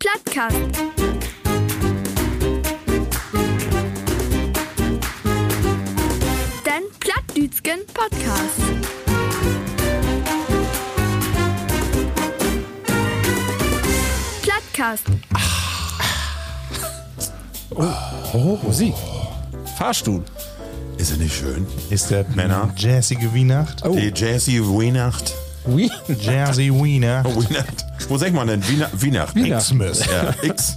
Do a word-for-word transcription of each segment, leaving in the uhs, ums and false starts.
Plattcast. Den Plattdütschen Podcast. Plattcast. Oh, oh, Musik. Fahrstuhl. Ist er nicht schön? Ist der Männer? jazzige Weihnacht? Oh. Die Jazzy Weihnacht. Oui. Jazzy Weihnacht. Oh, Weihnacht. Wo sagt man denn? Wiener- Weihnacht. Xmas. Ja, X.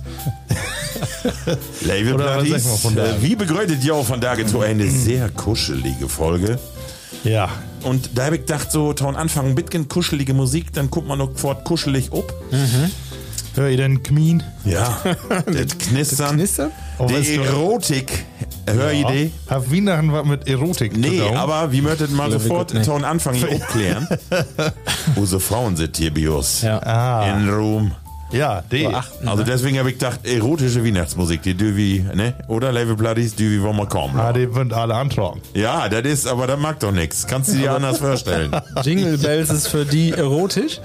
Label Oder was Platties. sagt man von da? Äh, Wie begründet ihr auch von da zu eine sehr kuschelige Folge? Ja. Und da habe ich gedacht, so, ton Anfang ein bisschen kuschelige Musik, dann guckt man noch fort kuschelig ob. Hör ihr den Kmien? Ja, das Knistern. Knistern? Oh, weißt Die du- Erotik. Höridee. Hat Weihnachten was mit Erotik Nee, zu tun? aber wie möchtet mal Glaube ich sofort gut nicht. ton Anfang hier abklären? Unsere Frauen sind hier Bios. Ja. Ah, In Room. ja, die. achten. Also deswegen habe ich gedacht, erotische Weihnachtsmusik, die du wie, ne? Oder Label Platties, die wie wollen wir kommen. Ah, die würden alle antragen. Ja, das ist, aber das mag doch nichts. Kannst du dir anders vorstellen. Jingle Bells ist für die erotisch.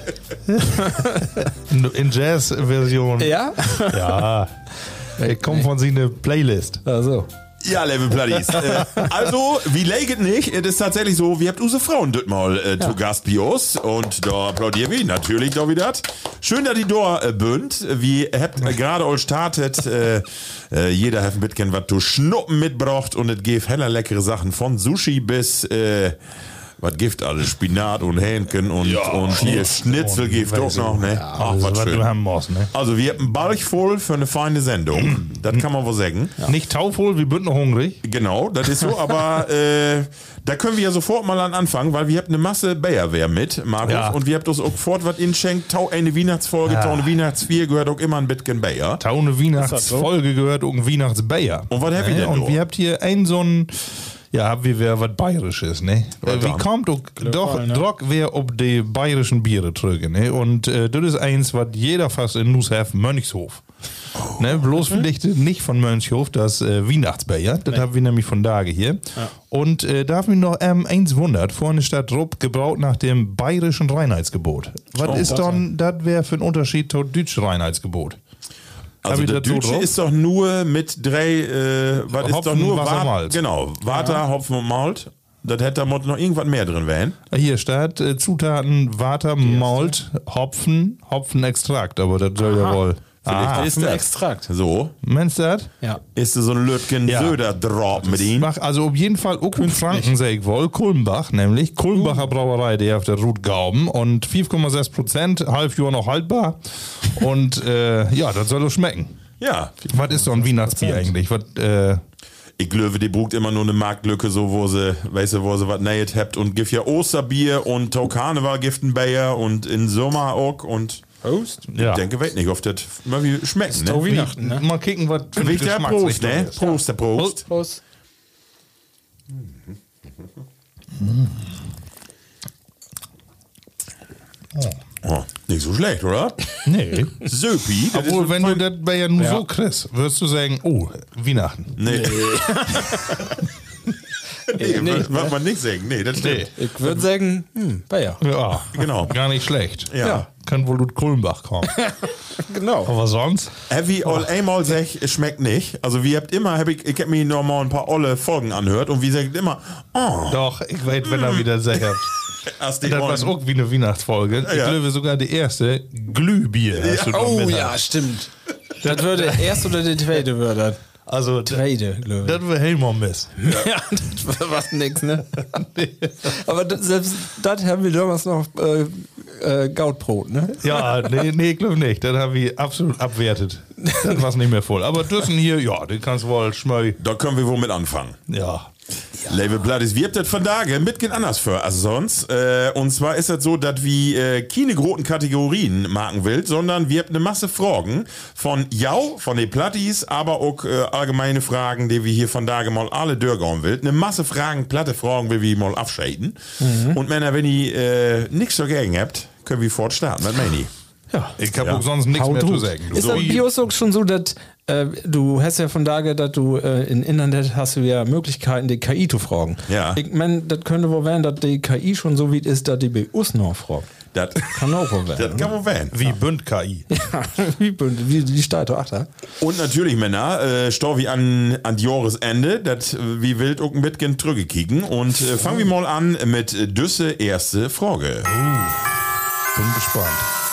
In, in Jazz-Version. Ja? Ja. Ich komme von sie eine Playlist. Also. Ja, Label Platties. äh, also, wie leget nicht, es ist tatsächlich so, wir habt unsere Frauen dort mal äh, zu Gast Bios und da applaudieren wir natürlich doch wieder. Schön, dass die da äh, bünd. Wir habt äh, gerade all startet, äh, äh, jeder hat ein bisschen was zu schnuppen mitgebracht und es gibt heller leckere Sachen von Sushi bis, äh, was gibt alles, Spinat und Hähnchen und, und hier Schnitzel gibt auch noch, ne? Ach, Also, was was du schön. haben musst, ne? Also, wir haben einen Balch voll für eine feine Sendung. Das kann man wohl sagen. Nicht taufvoll, wir sind noch hungrig. Genau, das ist so, aber äh, da können wir ja sofort mal an anfangen, weil wir habt eine Masse Bayerwehr mit, Markus, Ja. und wir habt uns auch fort was in schenkt, tau eine Weihnachtsfolge, Ja. tau eine Weihnachtsvier gehört auch immer ein bisschen Bayer. Taune Weihnachtsfolge gehört um Weihnachtsbayer. Und was habt ihr Ne? denn Und da? wir habt hier ein so ein, ja, habt wir wer was Bayerisches, ne? Was Äh, Wie dann? kommt auch, doch, ne? doch wer ob die bayerischen Biere drücken, ne? Und äh, das ist eins, was jeder fast in Nuss hat, Mönchshof. Oh. Ne? Bloß vielleicht nicht von Mönchshof, das äh, Weihnachtsbayer, das haben wir nämlich von Dage hier. Und äh, da haben wir noch ähm, eins wundert, vorne statt Rupp gebraut nach dem bayerischen Reinheitsgebot. Was Oh, ist das dann, das wäre für ein Unterschied zum deutschen Reinheitsgebot? Also Hab ich der das so Deutsche drauf? ist doch nur mit drei, äh, was ist Hopfen, doch nur Wasser, Wa- Malz. Genau, Water, Hopfen und Malt. Das hätte da noch irgendwas mehr drin werden. Hier steht äh, Zutaten Water, Malt, Hopfen, Hopfenextrakt, aber das soll ja wohl. Vielleicht Ah, ist ein das. Extrakt. So, meinst du das? Ja. ist so ein Lötgen Ja. Söder-Drop mit ihm. Mach also auf jeden Fall auch in Franken, sag ich wohl, Kulmbach, nämlich Kulmbacher Brauerei, die auf der Route Gauben und fünf Komma sechs Prozent, halb Jahr noch haltbar und äh, ja, das soll doch schmecken. Ja, Was ist so ein Weihnachtsbier eigentlich? Was, äh, ich glaube, die brugt immer nur eine Marktlücke, so wo sie, weißt du, wo sie was nähet habt und gibt ja Osterbier und Tau Karneval gibt ein Bayer und in Sommer auch und Prost. ja. ich denke, weiß nicht, ob das mal wie schmeckt, Tau ne? Weihnachten, ne? Mal kicken, was für eine Wichtig, der Prost, Geschmacksrichtung ne? ist. Prost, der Prost. Prost. Oh, nicht so schlecht, oder? Nee. Söpi. das Obwohl, ist wenn fein- du das bei ja nur Ja. so kriegst, wirst du sagen, oh, Weihnachten. Nee. nee, Nee, wird man nicht sagen. Nee, das stimmt. Ich würde sagen, hm, Bayer. Ja, Genau. gar nicht schlecht. Ja. Ja. Kann wohl Lud Kulmbach kommen. Genau. Aber sonst? Heavy all einmal sag, es schmeckt nicht. Also, wir habt immer, hab ich, ich hab mir noch mal ein paar olle Folgen anhört und wie sagt immer, oh, Doch, ich weiß, wenn er wieder sagt. hast die Das war ollen- auch wie eine Weihnachtsfolge. Ich Ja. glaube sogar die erste Glühbier. Hast du noch Oh mit. ja, stimmt. Das würde der erste oder der zweite würde. Also, das Zweite, glaube ich. das wäre Helmer Miss. Ja, das war nix, ne? Aber das, selbst das haben wir damals noch äh, äh, Gautbrot, ne? Ja, nee, nee, ich glaube nicht. Das habe ich absolut abwertet. Das war nicht mehr voll. Aber Düssen hier, ja, den kannst du wohl schmöi. Da können wir wohl mit anfangen. Ja. Label Bloodies, wir habt das von Tage mitgehen anders für als sonst. Äh, und zwar ist das so, dass wir äh, keine großen Kategorien machen will, sondern wir habt eine Masse Fragen von Jau, von den Platties, aber auch äh, allgemeine Fragen, die wir hier von Tage mal alle durchgehen will. Eine Masse Fragen, platte Fragen will wir mal abscheiden. Und Männer, wenn ihr äh, nichts dagegen habt, können wir fortstarten. Was meine ich? Ja. Ich habe Ja. auch sonst nichts Hau mehr du. zu sagen. Du. Ist das Bios auch schon so, dass äh, du hast ja von daher, dass du äh, im Internet hast du ja Möglichkeiten, die K I zu fragen. Ja. Ich meine, das könnte wohl werden, dass die K I schon so weit ist, dass die bei uns noch fragt. Das Kann auch wohl werden. Das kann man werden. Wie Bünd K I. Wie, wie die Stadt, ach da. Und natürlich, Männer, äh, stau wie an, an Jahresende, das wie wild auch ein bisschen zurückkicken. Und äh, fangen wir mal an mit äh, Düsse erste Frage. Bin gespannt.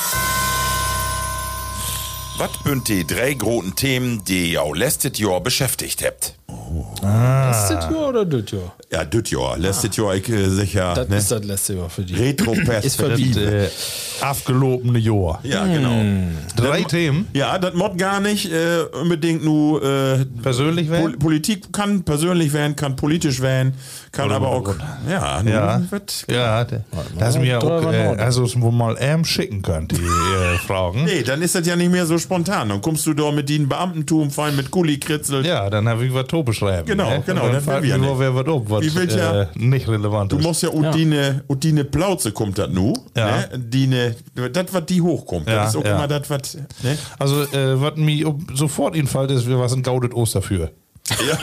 Was bünd die drei großen Themen, die ihr letztes Jahr beschäftigt habt? Das ist das Jahr oder das Jahr? Ja, das Jahr. Letztes Jahr, ich äh, sicher. Das ne? ist das letzte Jahr für die. Retroperspektive. Ist verbieten. Äh, abgelobene Jahr. Ja, genau. Drei Das- Themen. Ja, das mod gar nicht äh, unbedingt nur äh, Persönlich werden? Pol Politik kann persönlich werden, kann politisch werden, kann Oder aber auch. oder. Ja, nur Ja, was- ja, da- das ist mir drei auch, war äh, Norden. also es wohl mal ähm schicken könnt, die äh, Fragen. Nee, dann ist das ja nicht mehr so spontan. Dann kommst du da mit den Beamtentum fein mit Gulli kritzelt. Ja, dann habe ich was to beschreiben. Genau, ne? genau, Und dann das will fragt wir ja mich, nicht. wer was ob, was Wie willst ja- äh, nicht relevant Du ist. musst ja Udine, Udine Plauze kommt das nu. Ja. Ne? Dine, das, was die hochkommt. Ja, das ist auch ja. immer das, was. Ne? Also, äh, was mir ob- sofort infällt, ist, wir was ein gaudet Oster für. Ja.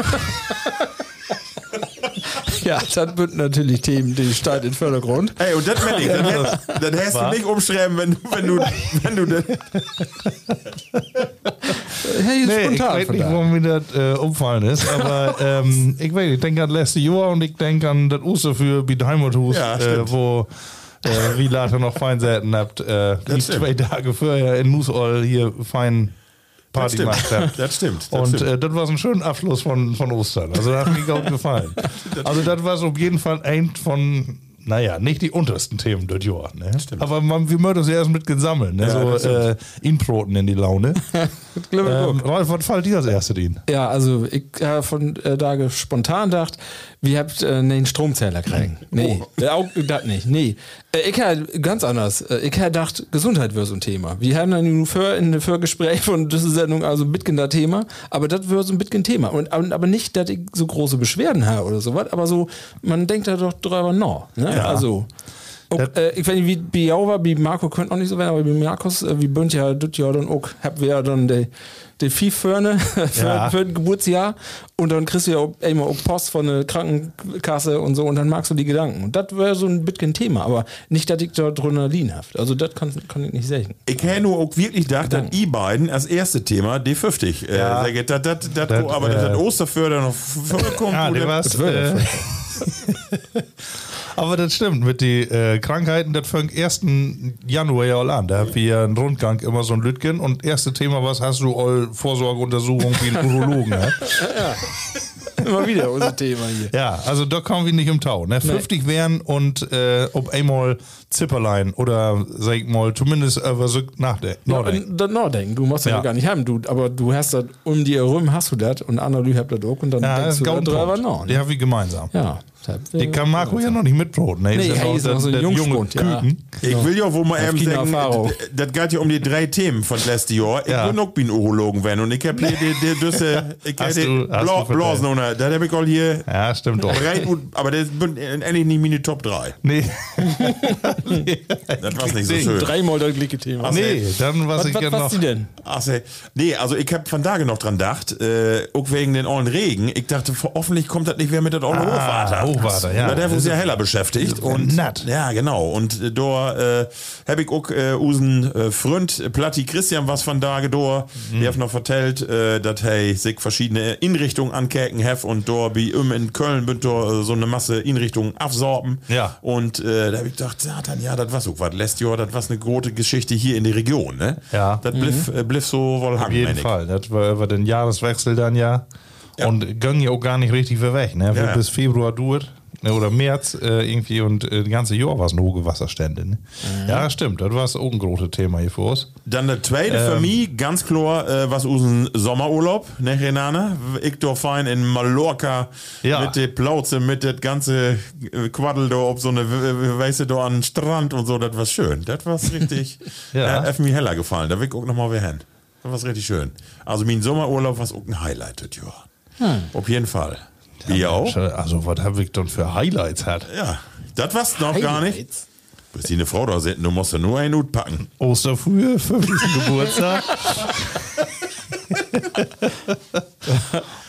Ja, das sind natürlich Themen, die stehen im Vordergrund. Ey, und das meine ich, dann, hätt- dann hättest du nicht umschreiben, wenn, wenn du, wenn du das. Hey, Nee, ich spontan weiß von nicht, da. wo mir das äh, umfallen ist, aber ähm, ich weiß, ich denke an das letzte Jahr und ich denke an das Oster für Biet Heimathus, Ja, äh, stimmt. wo äh, wie later noch Feinsäten habt, äh, die stimmt. zwei Tage vorher in Nussol hier fein Party stimmt. gemacht habt. Das stimmt. Das Und stimmt. äh, das war so ein schöner Abschluss von, von Ostern. Also das hat mir gut gefallen. Also das war so auf jeden Fall ein von, naja, nicht die untersten Themen dort Jahr. Ne? Aber man, wir möchten uns ja erst mit gesammelt. Ne? Ja, das so äh, Inproten in die Laune. ähm, Ralf, was fällt dir als erstes in? Ja, also ich habe von äh, da spontan gedacht, wir habt äh, einen Stromzähler kriegen. Nee, äh, auch das nicht. Nee. Äh, ich habe ganz anders. Äh, ich habe gedacht, Gesundheit wäre so ein Thema. Wir haben dann nur für in für Gespräch von dieser Sendung also ein bisschen das Thema, aber das wäre so ein bisschen Thema. Und, aber nicht, dass ich so große Beschwerden habe oder sowas, aber so, man denkt da doch drüber nach. Ne? Ja. Also. Auch, äh, ich weiß nicht, wie bei jou war, bei Marco könnte auch nicht so werden, aber bei Markus, äh, wie bünd ja das Jahr dann auch, habt wir ja dann die, die Viehförne für, Ja. für ein Geburtsjahr und dann kriegst du ja auch immer auch Post von der Krankenkasse und so und dann magst du die Gedanken. Und das wäre so ein bisschen Thema, aber nicht, dass ich da drunter liegen haft. Also das kann, kann ich nicht sagen. Ich hätte nur auch wirklich gedacht, dass Gedanken. ihr beiden als erste Thema D fünfzig. Äh, Ja. sagt, das, das, das, Das, aber das äh, hat Osterförder noch vorgekommen. Ja, oder? der war's, äh, aber das stimmt, mit den äh, Krankheiten, das fängt ersten Januar ja all an. Da haben wir ja einen Rundgang immer so ein Lütgen und erste Thema, was hast du all Vorsorgeuntersuchung wie ein Urologen? Ne? Immer wieder unser Thema hier. Ja, also da kommen wir nicht im Tau. Ne? fünfzig wären und äh, ob einmal Zipperlein oder sag ich mal, zumindest über so nachdenken. Ja, nachdenken. und das Nachdenken, du musst das ja. Ja. gar nicht haben, du, aber du hast das um die herum, hast du das und andere Leute haben das auch und dann Ja, das denkst ist du ein da drüber Punkt. nach. Die haben wir gemeinsam. Ja. Den kann Marco ja noch nicht mitbroten. Ne? Nee, ja hey, noch ist noch der- so ein der junge Jungspund, ja. Küken. Ich will ja wohl mal Ja, eben keine sagen, Erfahrung. d- das geht ja um die drei Themen von letztes Jahr. Ich Ja. bin auch bin Urologen werden und ich hab hier die, die Düsse, ich hab Hast die du- hast Bla, du vertellt. Blasen ohne, da hab ich all hier Ja, stimmt doch. rein gut, aber das bin endlich nicht meine Top drei. Nee. Das war's nicht so Sing. schön. Dreimal das gleiche Thema. Nee, dann was, Was, ich was, gerne was noch. die denn? Ach, se- nee, also ich hab von da noch dran gedacht, äh, auch wegen den ollen Regen. Ich dachte, hoffentlich kommt das nicht mehr mit der ollen Hochwater. Hochwater, ja. Na, der wurde ja heller beschäftigt. Und, Natt. Ja, genau. Und äh, da äh, hab ich auch äh, usen äh, Freund Platti Christian was von da gedor. Mhm. Der hat noch vertellt, äh, dass hey sich verschiedene Inrichtungen ankerken hef und da wie um in Köln bünd da äh, so eine Masse Inrichtungen absorben. Ja. Und äh, da hab ich gedacht, ja, dann, ja, das war so was. Letztes Jahr, das war eine große Geschichte hier in der Region, ne? Ja. Das bliff, äh, bliff so wohl Auf hangen, jeden mein ich. Fall. Das war über den Jahreswechsel dann ja. Ja. Und ging ja auch gar nicht richtig wieder weg. Ne? Ja. Bis Februar dauert. Ne, oder März äh, irgendwie und äh, das ganze Jahr war es eine hohe Wasserstände. Ne? Ja, stimmt. Das war auch ein großes Thema hier für uns. Dann der zweite Ähm. für mich, ganz klar, äh, was usen Sommerurlaub, ne, Renane? Ich da fein in Mallorca Ja. mit der Plauze, mit das ganze äh, Quaddel da, ob so eine, äh, weißt du, da an den Strand und so, das war schön. Das war richtig, Ja. ja. Hat mir heller gefallen. Da will ich auch nochmal wieder hin. Das war richtig schön. Also mein Sommerurlaub war auch ein Highlight, das Jahr. Hm. Auf jeden Fall. Ja, auch? Also, was habe ich dann für Highlights hat? Ja, das war's noch gar nicht. Bis die eine Frau da sitzen, du musst ja nur einen Hut packen. Osterfrühe, fünfzigsten Geburtstag.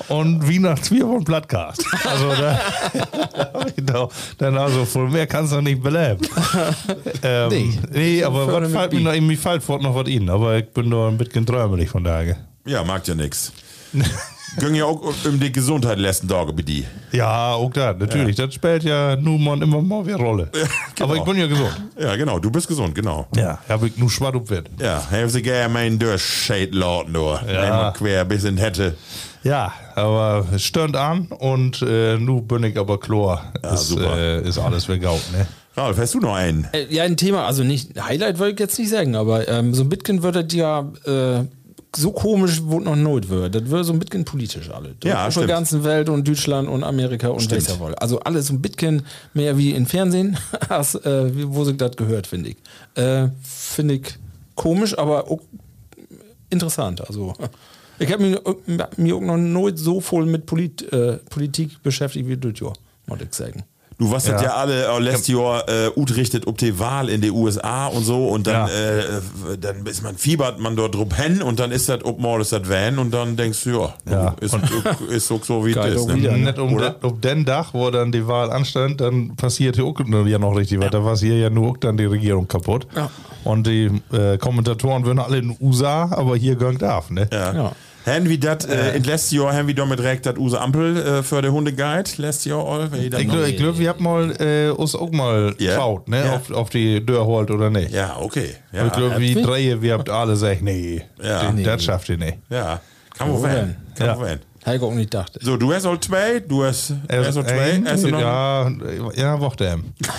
und Weihnachtsbier von Plattcast. Also da, genau, dann also voll mehr kannst du nicht beleben. ähm, nee, nee, aber was fällt mir noch irgendwie fällt fort noch was Ihnen, aber ich bin da ein bisschen träumelig von daher. Ja, mag ja nix. Ging ja auch um die Gesundheit letzten Tage bei die. Ja, auch da, natürlich. Ja. Das spielt ja nun mal immer mal wieder Rolle. Ja, genau. Aber ich bin ja gesund. Ja, genau. Du bist gesund, genau. Ja, habe ich nur schwarz auf wird. Ja, haben sie gerne meinen Durchscheit laut nur. Ja. Einmal quer bis in hätte. Ja, aber es stönt an und äh, nun bin ich aber klar. Ja, ist, super. Äh, ist alles vergaut, ne? Ralf, hast du noch einen? Äh, ja, ein Thema, also nicht, Highlight wollte ich jetzt nicht sagen, aber ähm, so ein bisschen wird das ja äh, so komisch, wo noch Not wird. Das wird so ein bisschen politisch alles. Ja, auf der ganzen Welt und Deutschland und Amerika und weiß ja wohl. Also alles so ein bisschen mehr wie im Fernsehen, als äh, wo sich das gehört, finde ich. Äh, finde ich komisch, aber auch interessant. Also ich habe mich, mich auch noch nicht so voll mit Polit, äh, Politik beschäftigt wie du, ja, muss ich sagen. Du warst ja, ja alle äh, letztes Jahr äh, utrichtet ob die Wahl in den U S A und so und dann, ja. äh, dann ist man fiebert man dort drauf hin und dann ist das ob mal ist das Van und dann denkst du, ja, ja. ist, ist so, so wie es ist. Ne? Wieder, nicht um, de, um den Tag, wo dann die Wahl anstand, dann passierte auch ja noch richtig was. Da war hier ja nur dann die Regierung kaputt. Ja. Und die äh, Kommentatoren würden alle in den U S A, aber hier gönnt darf, ne? Ja. ja. Haben wir das, äh, in letztes Jahr haben wir damit direkt das Use Ampel äh, für den Hundeguide, letztes Jahr all? Ich glaube, glaub, wir haben mal äh, uns auch mal yeah. geschaut, ne? Yeah. Auf, auf die Tür holt oder nicht. Ja, okay. Ja. Ich glaube, wie drei, wir habt alle gesagt, nee, ja. den, das schafft ihr nicht. Ja, kann man werden. Kann man werden. Habe ich auch nicht gedacht. So, du hast auch zwei, du hast, er hast auch zwei. Hast du noch? Ja, ja, Woche.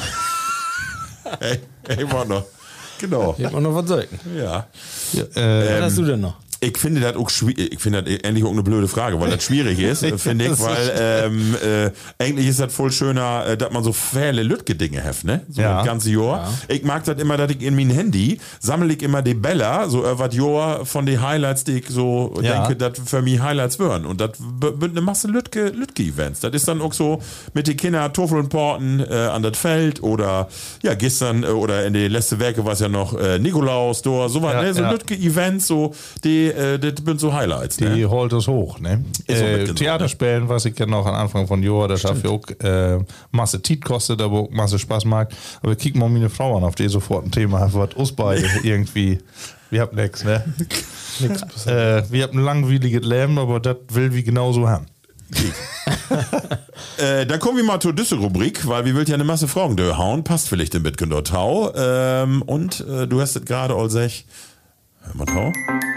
Hey, hey, war noch. Genau. Ich hab auch noch was sagen. Ja. ja äh, was hast du denn noch? Ich finde das auch schwierig, ich finde das endlich auch eine blöde Frage, weil das schwierig ist, finde ich, weil ähm, äh, eigentlich ist das voll schöner, äh, dass man so viele Lütge-Dinge hat, ne? So ja. das ganze Jahr. Ja. Ich mag das immer, dass ich in mein Handy sammle ich immer die Bella, so über das Jahr von den Highlights, die ich so ja. denke, dass für mich Highlights wären. Und das wird eine Masse Lütge, Lütge-Events. Das ist dann auch so mit den Kindern Toffel und Porten äh, an das Feld oder ja, gestern äh, oder in den letzten Werke war es ja noch äh, Nikolaus, da, sowas, ja, ne? So ja. Lütge-Events, so die Äh, das sind so Highlights. Die ne? holt es hoch, ne? Äh, Theaterspielen, ne? Was ich ja noch am Anfang von Jahr, das hat ja auch äh, Masse Zeit kostet, aber auch Masse Spaß mag. Aber ich kick mal meine Frau an, auf die sofort ein Thema hat, was uns beide irgendwie, wir haben nix, ne? nix äh, wir haben ein langweiliges Leben, aber das will wir genauso haben. äh, dann kommen wir mal zur Düssel-Rubrik, weil wir will ja eine Masse Fragen durchhauen, passt vielleicht im Bitcoin Tau. Ähm, und äh, du hast es gerade all sech. Hör mal Tau.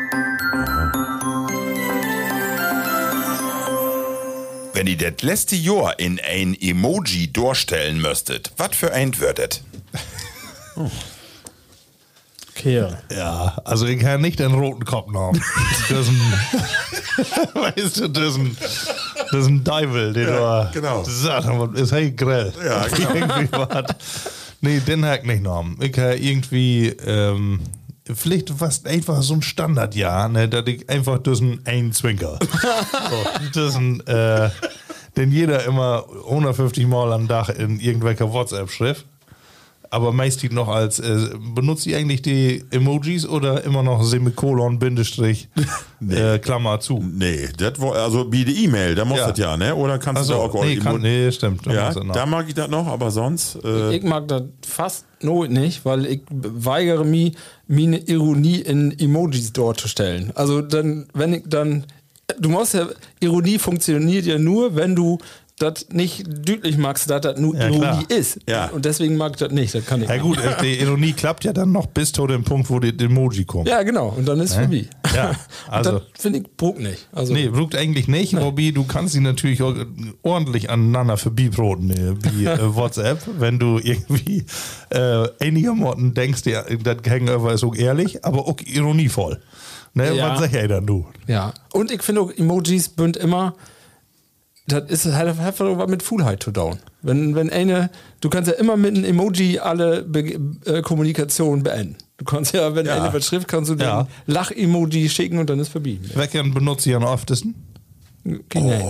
Wenn ihr das letzte Jahr in ein Emoji durchstellen müsstet, was für ein würdet? Oh. Okay. Ja, also ich kann nicht den roten Kopf haben. Das ist ein, weißt du, das ist ein, das ist ein Teufel, den ja, du genau. sagst, ist hey grell. Ja, genau. irgendwie nee, den hack nicht haben. Ich habe irgendwie ähm, vielleicht fast einfach so ein Standardjahr, ne, dass ich einfach das ein Zwinker. so, das ein, äh, den jeder immer hundertfünfzig Mal am Tag in irgendwelcher WhatsApp schrift. Aber meistens noch als, äh, benutzt ihr eigentlich die Emojis oder immer noch Semikolon, Bindestrich, nee. äh, Klammer zu? Nee, das war, also wie die E-Mail, da muss ja. das ja, ne? Oder kannst also, du da auch... Nee, kann, nee stimmt. Ja, da mag ich das noch, aber sonst... Äh ich, ich mag das fast nur nicht, weil ich weigere mich, meine Ironie in Emojis dort zu stellen. Also dann, wenn ich dann... Du musst ja... Ironie funktioniert ja nur, wenn du... das nicht deutlich magst, dass das nur ja, Ironie klar. ist. Ja. Und deswegen mag ich das nicht. Das kann ich ja nicht. Gut, die Ironie klappt ja dann noch bis zu dem Punkt, wo die Emoji kommt. Ja, genau. Und dann ist es ja? vorbei. Ja, also. Das finde ich brugt nicht. Also, nee, brugt eigentlich nicht. Nee. Wobei, du kannst sie natürlich auch ordentlich aneinander verbibroten, wie äh, WhatsApp. Wenn du irgendwie äh, einigermaßen denkst, das Hangover ist auch ehrlich, aber auch ironievoll. Ne? Ja. Was sag ich dann du? Ja. Und ich finde auch, Emojis bünd immer... Das ist halt einfach mit Fullheit to down. Wenn, wenn eine, du kannst ja immer mit einem Emoji alle Be äh, Kommunikation beenden. Du kannst ja, wenn ja. eine was schrift, kannst du ja. den Lach-Emoji schicken und dann ist vorbei. Welchen benutzt ihr am öftesten? Oh,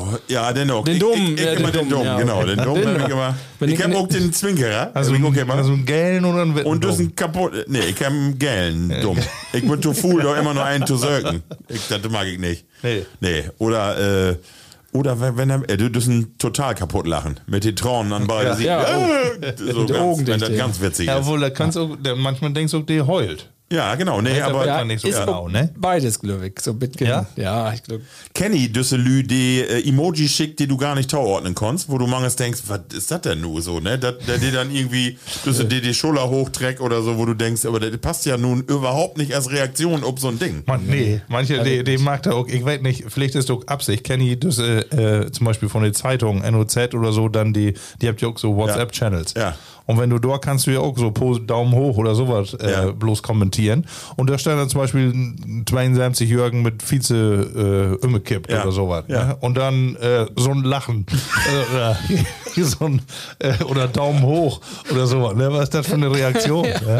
ja, den auch. Den Dummen, Ich, ich, ja, ich immer den den Dummen, Dummen, ja, genau. okay. Den Dummen Den- hab ich immer. Wenn Ich ich- hab auch den Zwinkerer. Also, ich guck ein, immer. also einen gelben oder einen Und das ist Dumm? ein kaputt. Nee, ich hab einen gelben Dumm. Ich bin zu faul, da immer nur einen zu söken. Ich, das mag ich nicht. Nee. Nee. Oder, äh, oder wenn, wenn er, äh, du das ein total kaputt lachen. Mit den Tronen an beide. Ja. Sie- Ja, äh, so die ganz, Augen wenn das dicht, ganz witzig Ja, ist. obwohl, da kannst du, da manchmal denkst du, der heult. Ja, genau. Nee, Ja, aber aber- Ja, man nicht so ist genau, auch ne? beides, glaube ich. So Bitcoin. Ja? Ja, ich glaube. Kenny, diese Lü, die äh, Emoji schickt, die du gar nicht zuordnen kannst, wo du manches denkst, was ist das denn nur so, ne? Dat- Der dir dann irgendwie, dass die die Schulter hochträgt oder so, wo du denkst, aber das passt ja nun überhaupt nicht als Reaktion auf so ein Ding. Man, nee, manche, die, die mag da auch, ich weiß nicht, vielleicht ist doch Absicht, kenne ich das, äh, äh, zum Beispiel von den Zeitungen, N O Z oder so, dann die, die habt ja auch so WhatsApp-Channels. Ja. Und wenn du dort kannst du ja auch so Pose, Daumen hoch oder sowas äh, Ja. bloß kommentieren. Und da stand dann zum Beispiel ein zweiundsiebzig-Jährigen mit Vize äh, umgekippt Ja. oder sowas. Ja. Ne? Und dann äh, so ein Lachen. äh, oder, so ein, äh, oder Daumen hoch oder sowas. Ne? Was ist das für eine Reaktion? ja.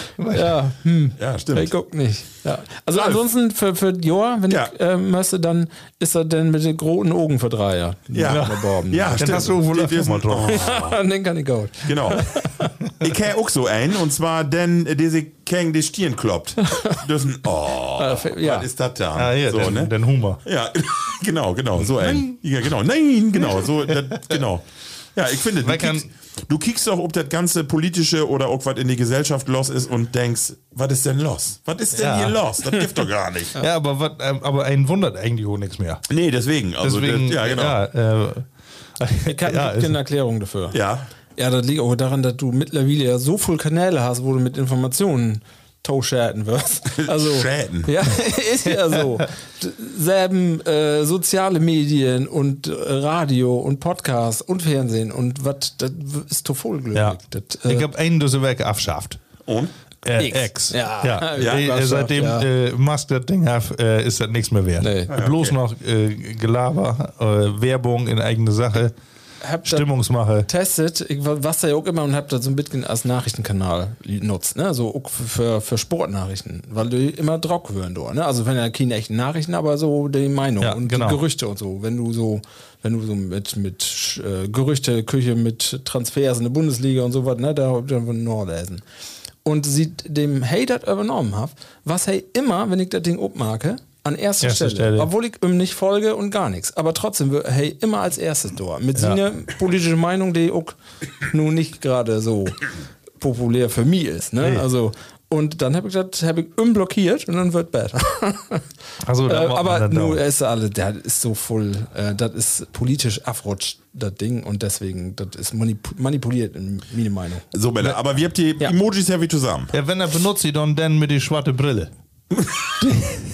Ja, hm. Ja, stimmt. Ich guck nicht. Ja. Also Ralf. ansonsten für, für Joa, wenn Ja. ich äh, müsste, dann ist er denn mit den großen Augen für Dreier. Ja, Beworben. ja Dann stimmt. hast du wohl Die- öfter die mal sind- drauf. Oh. Den kann ich gut. Genau. Ich kenne auch so einen, und zwar den, der sich gegen die Stirn kloppt. Das ist ein, oh, Ja. was ist das da? Ah, ja, so, den, ne? den Humor. Ja, genau, genau, so ein. Ja, genau, nein, genau, so, das, genau. Ja, ich finde, du Wer kann- kiekst, du kiekst doch, ob das ganze politische oder auch was in die Gesellschaft los ist und denkst, was ist denn los? Was ist denn Ja. hier los? Das gibt doch gar nicht. Ja, aber, wat, ähm, aber einen wundert eigentlich auch nichts mehr. Nee, deswegen. Also, Deswegen, das, ja, genau. Ja, ja, äh, Ich habe ja, ist- eine Erklärung dafür. ja. Ja, das liegt auch daran, dass du mittlerweile ja so viele Kanäle hast, wo du mit Informationen tauschäten wirst. Also, Schäten. Ja, ist ja so. D- Selben äh, soziale Medien und äh, Radio und Podcast und Fernsehen und was, das w- ist doch voll glücklich. ja. Das, äh, Ich habe einen diese Werke abschafft. Und? Äh, X. X. Ja. ja. Ja, Äh, abschafft, seitdem ja. äh, Musk das Ding hat, äh, ist das nichts mehr wert. Nee. Bloß noch äh, Gelaber, äh, Werbung in eigene Sache, hab das Stimmungsmache. testet, ich wa- was da ja auch immer und hab das so ein bisschen als Nachrichtenkanal nutzt, ne? So auch für, für, für Sportnachrichten, weil du immer Druck hören da, ne? Also wenn ja keine echten Nachrichten, aber so die Meinung Ja, und genau. die Gerüchte und so. Wenn du so, wenn du so mit, mit äh, Gerüchte, Küche, mit Transfers in der Bundesliga und so was, ne? Da hab ich dann noch lesen. Und sie dem Hey das übernommen hab, was hey immer, wenn ich das Ding abmarke, an erster Erste Stelle. Stelle. Obwohl ich ihm nicht folge und gar nichts. Aber trotzdem, wird hey, immer als erstes da. Mit seiner politischen Meinung, die auch nun nicht gerade so populär für mich ist. Ne? Nee. Also, und dann habe ich das hab ich unblockiert und dann wird besser. Also, da äh, macht man aber das nur down. ist alle, der ist so voll, äh, das ist politisch abrutscht, das Ding. Und deswegen, das ist manip manipuliert, in meine Meinung. So, Bella, aber wir habt die Ja. Emojis ja wie zusammen. Ja, wenn er benutzt sie dann, dann mit die schwarze Brille. die,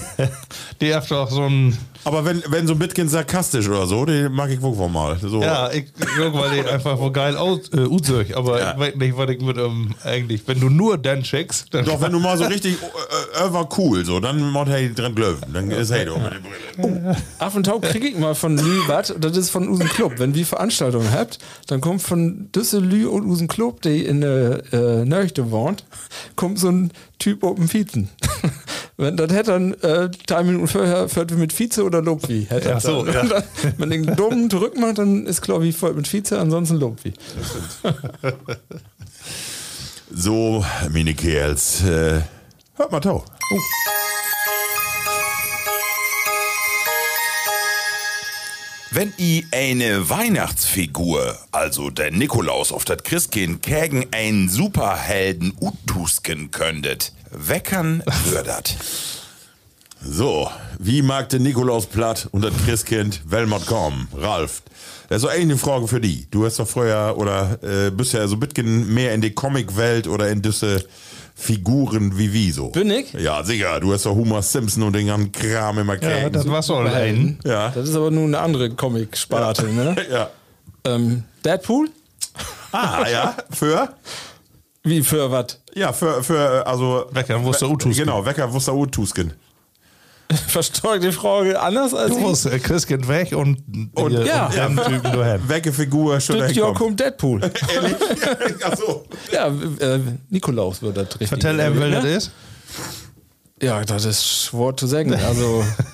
die hat doch so ein. Aber wenn, wenn so ein bisschen sarkastisch oder so, den mag ich wohl mal. So. Ja, ich guck, weil die einfach so geil aus, äh, aussieht, aber Ja. ich weiß nicht, was ich mit ähm, eigentlich. Wenn du nur dann checkst, dann. Doch, wenn du mal so richtig äh, äh, war cool, so, dann muss hey dran glöwen. Dann ist hey doch mit der Brille. Ab und zu kriege ich mal von Lü was, das ist von unserem Club. Wenn wir Veranstaltungen habt, dann kommt von Düssel Lü und unserem Club, die in der äh, Nörchte wohnt, kommt so ein Typ auf dem Vizen. Wenn das hätte dann äh, drei Minuten vorher fährt wir mit Vize oder Lobwi. Hätte Ja, das so, dann. ja. Wenn den dummen Drück macht, dann ist Klovi voll mit Vize, ansonsten Lobwi. So, meine Kerls, äh, hört mal tau. Wenn i eine Weihnachtsfigur, also der Nikolaus auf das Christkind, gegen einen Superhelden utusken könntet, weckern würdet. So, wie mag der Nikolaus platt und das Christkind Welmot kommen? Ralf, das ist doch eigentlich eine Frage für die. Du hast doch früher oder äh, bist ja so ein bisschen mehr in die Comicwelt oder in diese Figuren wie wie so. Bin ich? Ja, sicher. Du hast doch Homer Simpson und den ganzen Kram immer ja, kriegen. das war so ein. Ja. Das ist aber nur eine andere Comic-Sparte, ne? Ja. Ähm, Deadpool? Ah, ja. Für? Wie für was? Ja, für, für, also. Wecker, wusste Utusken. Genau, Wecker, wusste Utusken. Versteuert die Frage anders als Du ich? musst äh, Christkind weg und, Und- hier, ja. und den Typen du hin. Welche Figur schon Das dahin Jahr kommt. kommt Deadpool. Ehrlich? Ach so. Ja, äh, Nikolaus wird das richtig. Vertell er, wer ne? das ist. Ja, das ist schwer zu sagen. Also,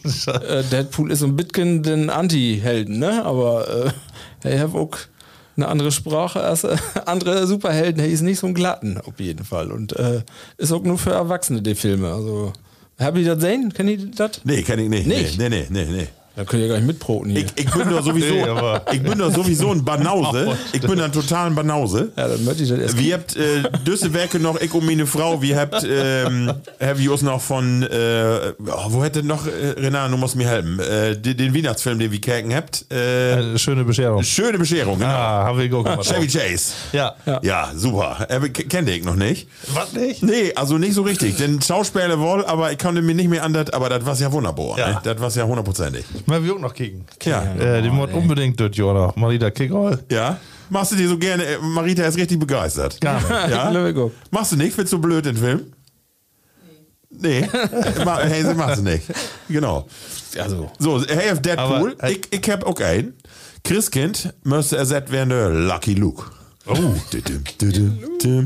äh, Deadpool ist so ein bisschen den Anti-Helden, ne? Aber äh, er hat auch eine andere Sprache als äh, andere Superhelden. Er ist nicht so ein glatten, auf jeden Fall. Und äh, ist auch nur für Erwachsene, die Filme. Also, habt ihr das sehen? Kennt ihr das? Nee, kann ich nicht. Nicht? Nee, nee, nee, nee. Da könnt ihr gar nicht mitproten hier. Ich, ich bin doch sowieso, Nee, aber- ich bin doch sowieso ein Banause. Ich bin ein total Banause. ja, dann möchte ich das erst. Wir habt äh, düsse Werke noch, ich und meine Frau, wir habt, ähm, hab ich uns noch von, äh, oh, wo hätte noch, äh, Renan, du musst mir helfen, äh, den, den Weihnachtsfilm, den wir kecken habt, äh, Äh, Schöne Bescherung. Schöne Bescherung, genau. Ah, haben wir geguckt. Chevy Chase. Ja. Ja. Ja, super. Äh, k- kennt ich noch nicht. Was nicht? Nee, also nicht so richtig. Denn Schauspieler wohl, aber ich konnte mir nicht mehr an das, aber das war ja wunderbar. Ja. Ne? Das war ja hundertprozentig. Mal wir auch noch kicken. Ja. Äh, die muss unbedingt dort, Jona. Marita Kickall. Ja? Machst du dir so gerne, äh, Marita ist richtig begeistert. Gar nicht. Ja? Löwego. Machst du nicht? Findest du blöd den Film? Nee. Nee. Ma- hey, sie machst du nicht. Genau. Also, So, hey, auf Deadpool, Aber, äh, ich, ich hab auch einen. Christkind müsste ersetzt werden durch Lucky Luke. Oh. Düdüm, düdüm, düdüm.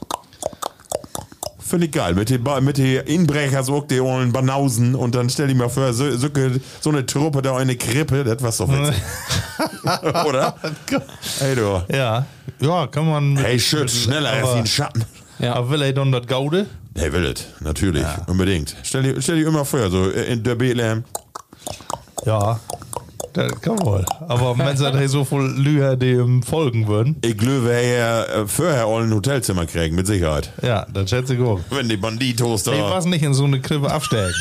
Finde ich geil. Mit den, Ba- mit den Inbrechers auch die ollen Banausen und dann stell dir mal vor, so, so, so eine Truppe da in eine Krippe, das war's doch witzig. Oder? Hey du. Ja. Ja, kann man. mit- Hey, Schütz, schneller als aber- wie ein Schatten. ja. Aber will er dann das Gaude? Hey, will es, natürlich, unbedingt. Stell dir, stell dir immer vor, so in der Bethlehem. Ja. Das kann wohl. Aber wenn sie hey, so viel Lüger dem folgen würden, Ich glaube, hey, äh, vorher all ein Hotelzimmer kriegen, mit Sicherheit. ja, dann schätze ich auch. Wenn die Banditos da. Ich was nicht in so eine Krippe absteigen.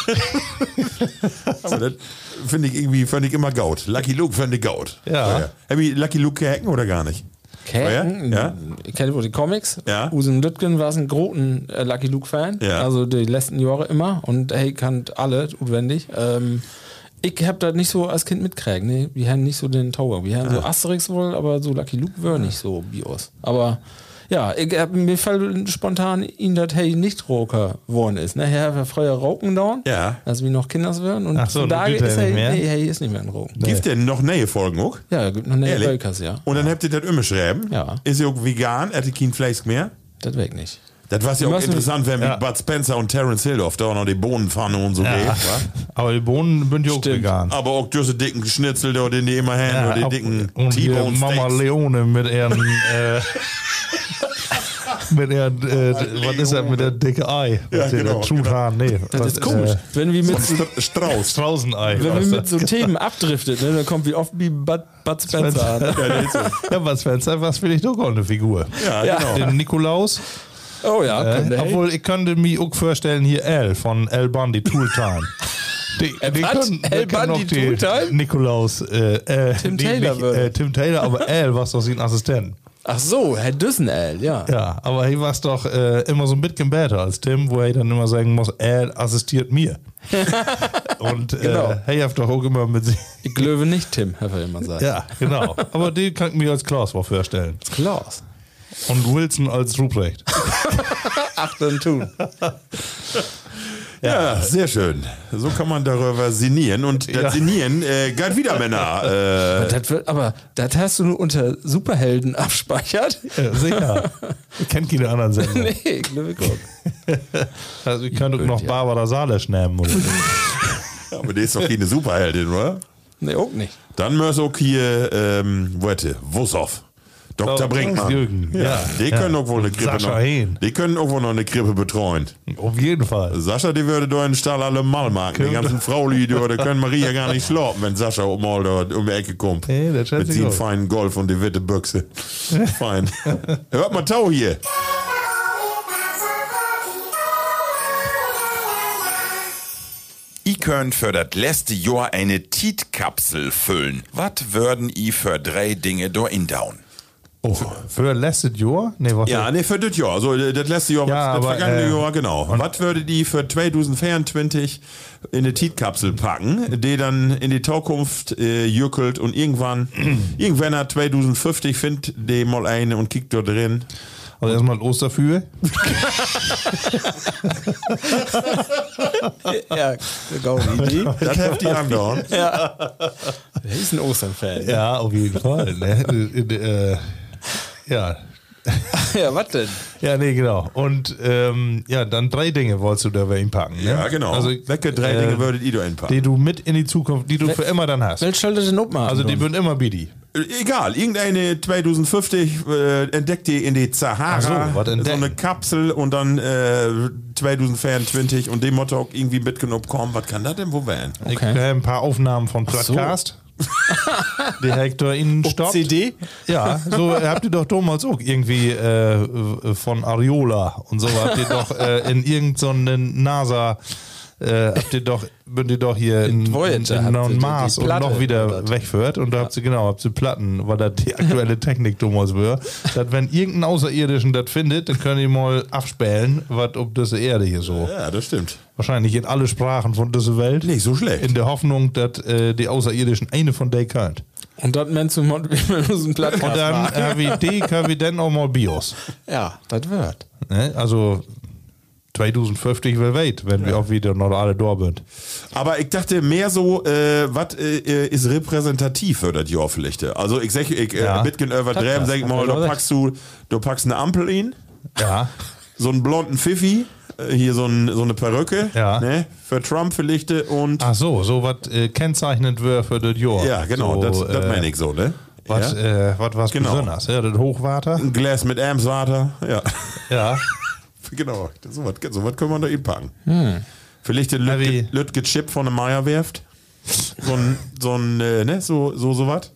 Aber das finde ich irgendwie, finde ich immer gaut. Lucky Luke finde ich gaut. Ja. Hab ich Lucky Luke hacken oder gar nicht? Käken, Ja? ich kenne wohl die Comics. Ja. Usen Lütgen war ein großen äh, Lucky Luke-Fan. Ja. Also die letzten Jahre immer. Und hey, kannt alle notwendig. Ähm, ich hab das nicht so als Kind mitkriegt. Nee, wir haben nicht so den Tower. Wir haben so Asterix wohl, aber so Lucky Luke war nicht so Bios. Aber ja, ich hab mir fällt spontan ihn, dass hey nicht Roker geworden ist. Ne, er war früher Rauken dauern. Ja. Also wie noch Kinders werden. Und Ach so, von das daher tut er ist nicht hey, mehr? nee, hey, ist nicht mehr ein Rauken. Gibt denn noch neue Folgen auch? Ja, es gibt noch eine Ehrlich? Bölkers, ja. Und dann habt ihr das immer schreiben? Ja. Ist ihr auch vegan? Hätte kein Fleisch mehr? Das weg nicht. Das war ja auch müssen- interessant, wenn Ja. wie Bud Spencer und Terence Hill oft da noch die Bohnenpfanne und so Ja. geht, wa? Aber die Bohnen sind ja auch Stimmt. vegan. Aber auch diese dicken Schnitzel da, den die immer haben, Ja, oder die ab- dicken und hier T-Bone Mama Steaks. Leone mit ihren äh, mit ihren äh, was ist das mit der dicke Ei? Ja, Mit der genau, Truthahn, nee. Das was, ist komisch. Äh, wenn wir mit so, St- Strauß. Straußenei. wenn wir was mit so Themen abdriftet, ne, dann kommt wie oft wie Bud, Bud Spencer an. Ja, der ist so. ja, was Spencer, was will ich doch auch eine Figur. Ja, Ja. genau. Den Nikolaus. Oh ja, Äh, könnte, hey. obwohl, ich könnte mir auch vorstellen, hier Al von Al Bundy, Tooltime. Die, die was? können, Al die können Bundy, auch die Tooltime? Nikolaus, äh, äh, Tim nee, Taylor nicht, würde. äh, Tim Taylor, aber Al war doch sein Assistent. Ach so, Herr Düssenel, ja. Ja, aber er war doch äh, immer so ein bisschen besser als Tim, wo er dann immer sagen muss, Al assistiert mir. Und äh, Genau. er hat doch auch immer mit sich. Ich glaube nicht Tim, Herr will immer sagen. Ja, genau. Aber den kann ich mir als Klaus mal vorstellen. Klaus. Und Wilson als Ruprecht. Ach, dann tun. Ja, sehr schön. So kann man darüber sinnieren. Und das Ja. Sinieren äh, geht wieder, Männer. Äh, Das wird, aber das hast du nur unter Superhelden abspeichert? Ja, sicher. Ich kenne keine anderen Sendungen. Nee, ich glaube ich auch. Also ich könnte noch ja. Barbara Salisch nehmen. Oder so. aber die ist doch keine Superheldin, oder? Nee, auch nicht. Dann müssen auch hier, ähm, warte, Wussow. Doktor Klaus Brinkmann. Jürgen, Ja, ja. die Ja. können auch wohl eine Krippe Sascha noch. Hehn. Die können auch wohl noch eine Krippe betreuen. Auf jeden Fall. Sascha, die würde da in den Stall alle mal machen. Die ganzen Frauen, die da können Maria gar nicht schlafen, wenn Sascha mal da um die Ecke kommt. Nee, das schätze Mit ich seinem auch. feinen Golf und die witte Büchse. Fein. Hört mal Tau hier. I könnt für das letzte Jahr eine Tietkapsel füllen. Was würden I für drei Dinge da indauen? Oh, für letztes Jahr? Nee, was? Ja, nee, für das Jahr. Also das letzte Jahr, Ja, das aber, vergangene äh, Jahr, genau. Was würde die für zwanzig vierundzwanzig in eine Tietkapsel packen, die dann in die Zukunft äh, jückelt und irgendwann, irgendwann hat zwanzig fünfzig findet die mal eine und kickt dort drin. Also erstmal Osterfühe. Ja, genau die Idee. Das hilft die anderen. Der ist ein Ostern-Fan. Ja, auf jeden Fall. Ne? äh, äh, ja. Ja, was denn? Ja, nee, genau. Und ähm, ja, dann drei Dinge wolltest du da bei ihm packen. Ne? Ja, genau. Also, Welche drei äh, Dinge würdet ihr da einpacken? die du mit in die Zukunft, die du für immer dann hast. Welch soll das denn abmachen? Also die dann? würden immer Bidi. Egal, irgendeine zwanzig fünfzig äh, entdeckt die in die Sahara Ach so, was so entdecken? eine Kapsel und dann äh, zwanzig vierundzwanzig und dem Motto auch irgendwie mitgenommen, komm, was kann das denn wo werden? Ich Okay. habe ein paar Aufnahmen von Podcast. Der Hector Ihnen stoppt. C D? Ja, so habt ihr doch damals auch irgendwie äh, von Ariola und so habt ihr doch äh, in irgendeinen NASA äh, habt ihr doch, würdet ihr doch hier in, in, Voyager in habt ihr neuen die- Mars die und Platte noch wieder oder was? wegführt und da habt ihr genau, habt ihr Platten, weil das die aktuelle Technik damals war, dass wenn irgendein Außerirdischen das findet, dann könnt ihr mal abspälen, was ob diese Erde hier so. Ja, das stimmt. Wahrscheinlich in alle Sprachen von dieser Welt. Nicht so schlecht. In der Hoffnung, dass äh, die Außerirdischen eine von denen könnt. Und das meinst du, wie man so einen Platz Und dann äh, wie die, kann wie dann auch mal Bios. Ja, das wird. Ne? Also zwanzig fünfzig will weit, wenn wir auch wieder noch alle da sind. Aber ich dachte mehr so, äh, was äh, ist repräsentativ für das Jahr vielleicht? Also ich sag, ich Ja. äh, mitgen übertreiben, Das sag ich hat mal, er da recht. packst du, du packst eine Ampel in, Ja. so einen blonden Pfiffi, äh, hier so, ein, so eine Perücke, Ja. ne, für Trump vielleicht und Ach so, so was äh, kennzeichnend wäre für das Jahr. ja, genau, so, das, das äh, meine ich so, ne? Was ja? äh, was was Genau. besonders? Ja, das Hochwater. Ein Glas mit Amswater, ja. Ja. Genau, so was so was können wir da inpacken. Hm. Vielleicht den Ja, wie- Lütge, Lütge Chip von der Meier werft. So ein, so ein, äh, ne, so, so, so was.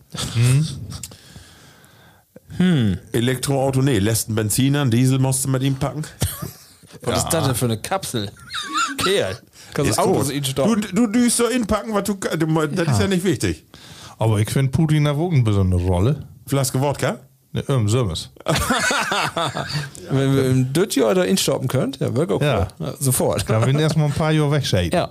Hm. Elektroauto, nee, lässt einen Benziner, einen Diesel musst du mit ihm packen. Was ist das denn für eine Kapsel? Kerl. Kannst Ist du Autos groß. ihn Du, stoppen? du düst so inpacken, was du, du das ist ja nicht wichtig. Aber ich finde Putin hat auch eine besondere Rolle. Flaske Wodka? Ne, ähm, Sirmes. Wenn wir im Dötje oder ihn stoppen könnt, ja, wirklich okay. Ja. Ja, sofort. Da werden erstmal ein paar Jahre wegscheiden. Ja.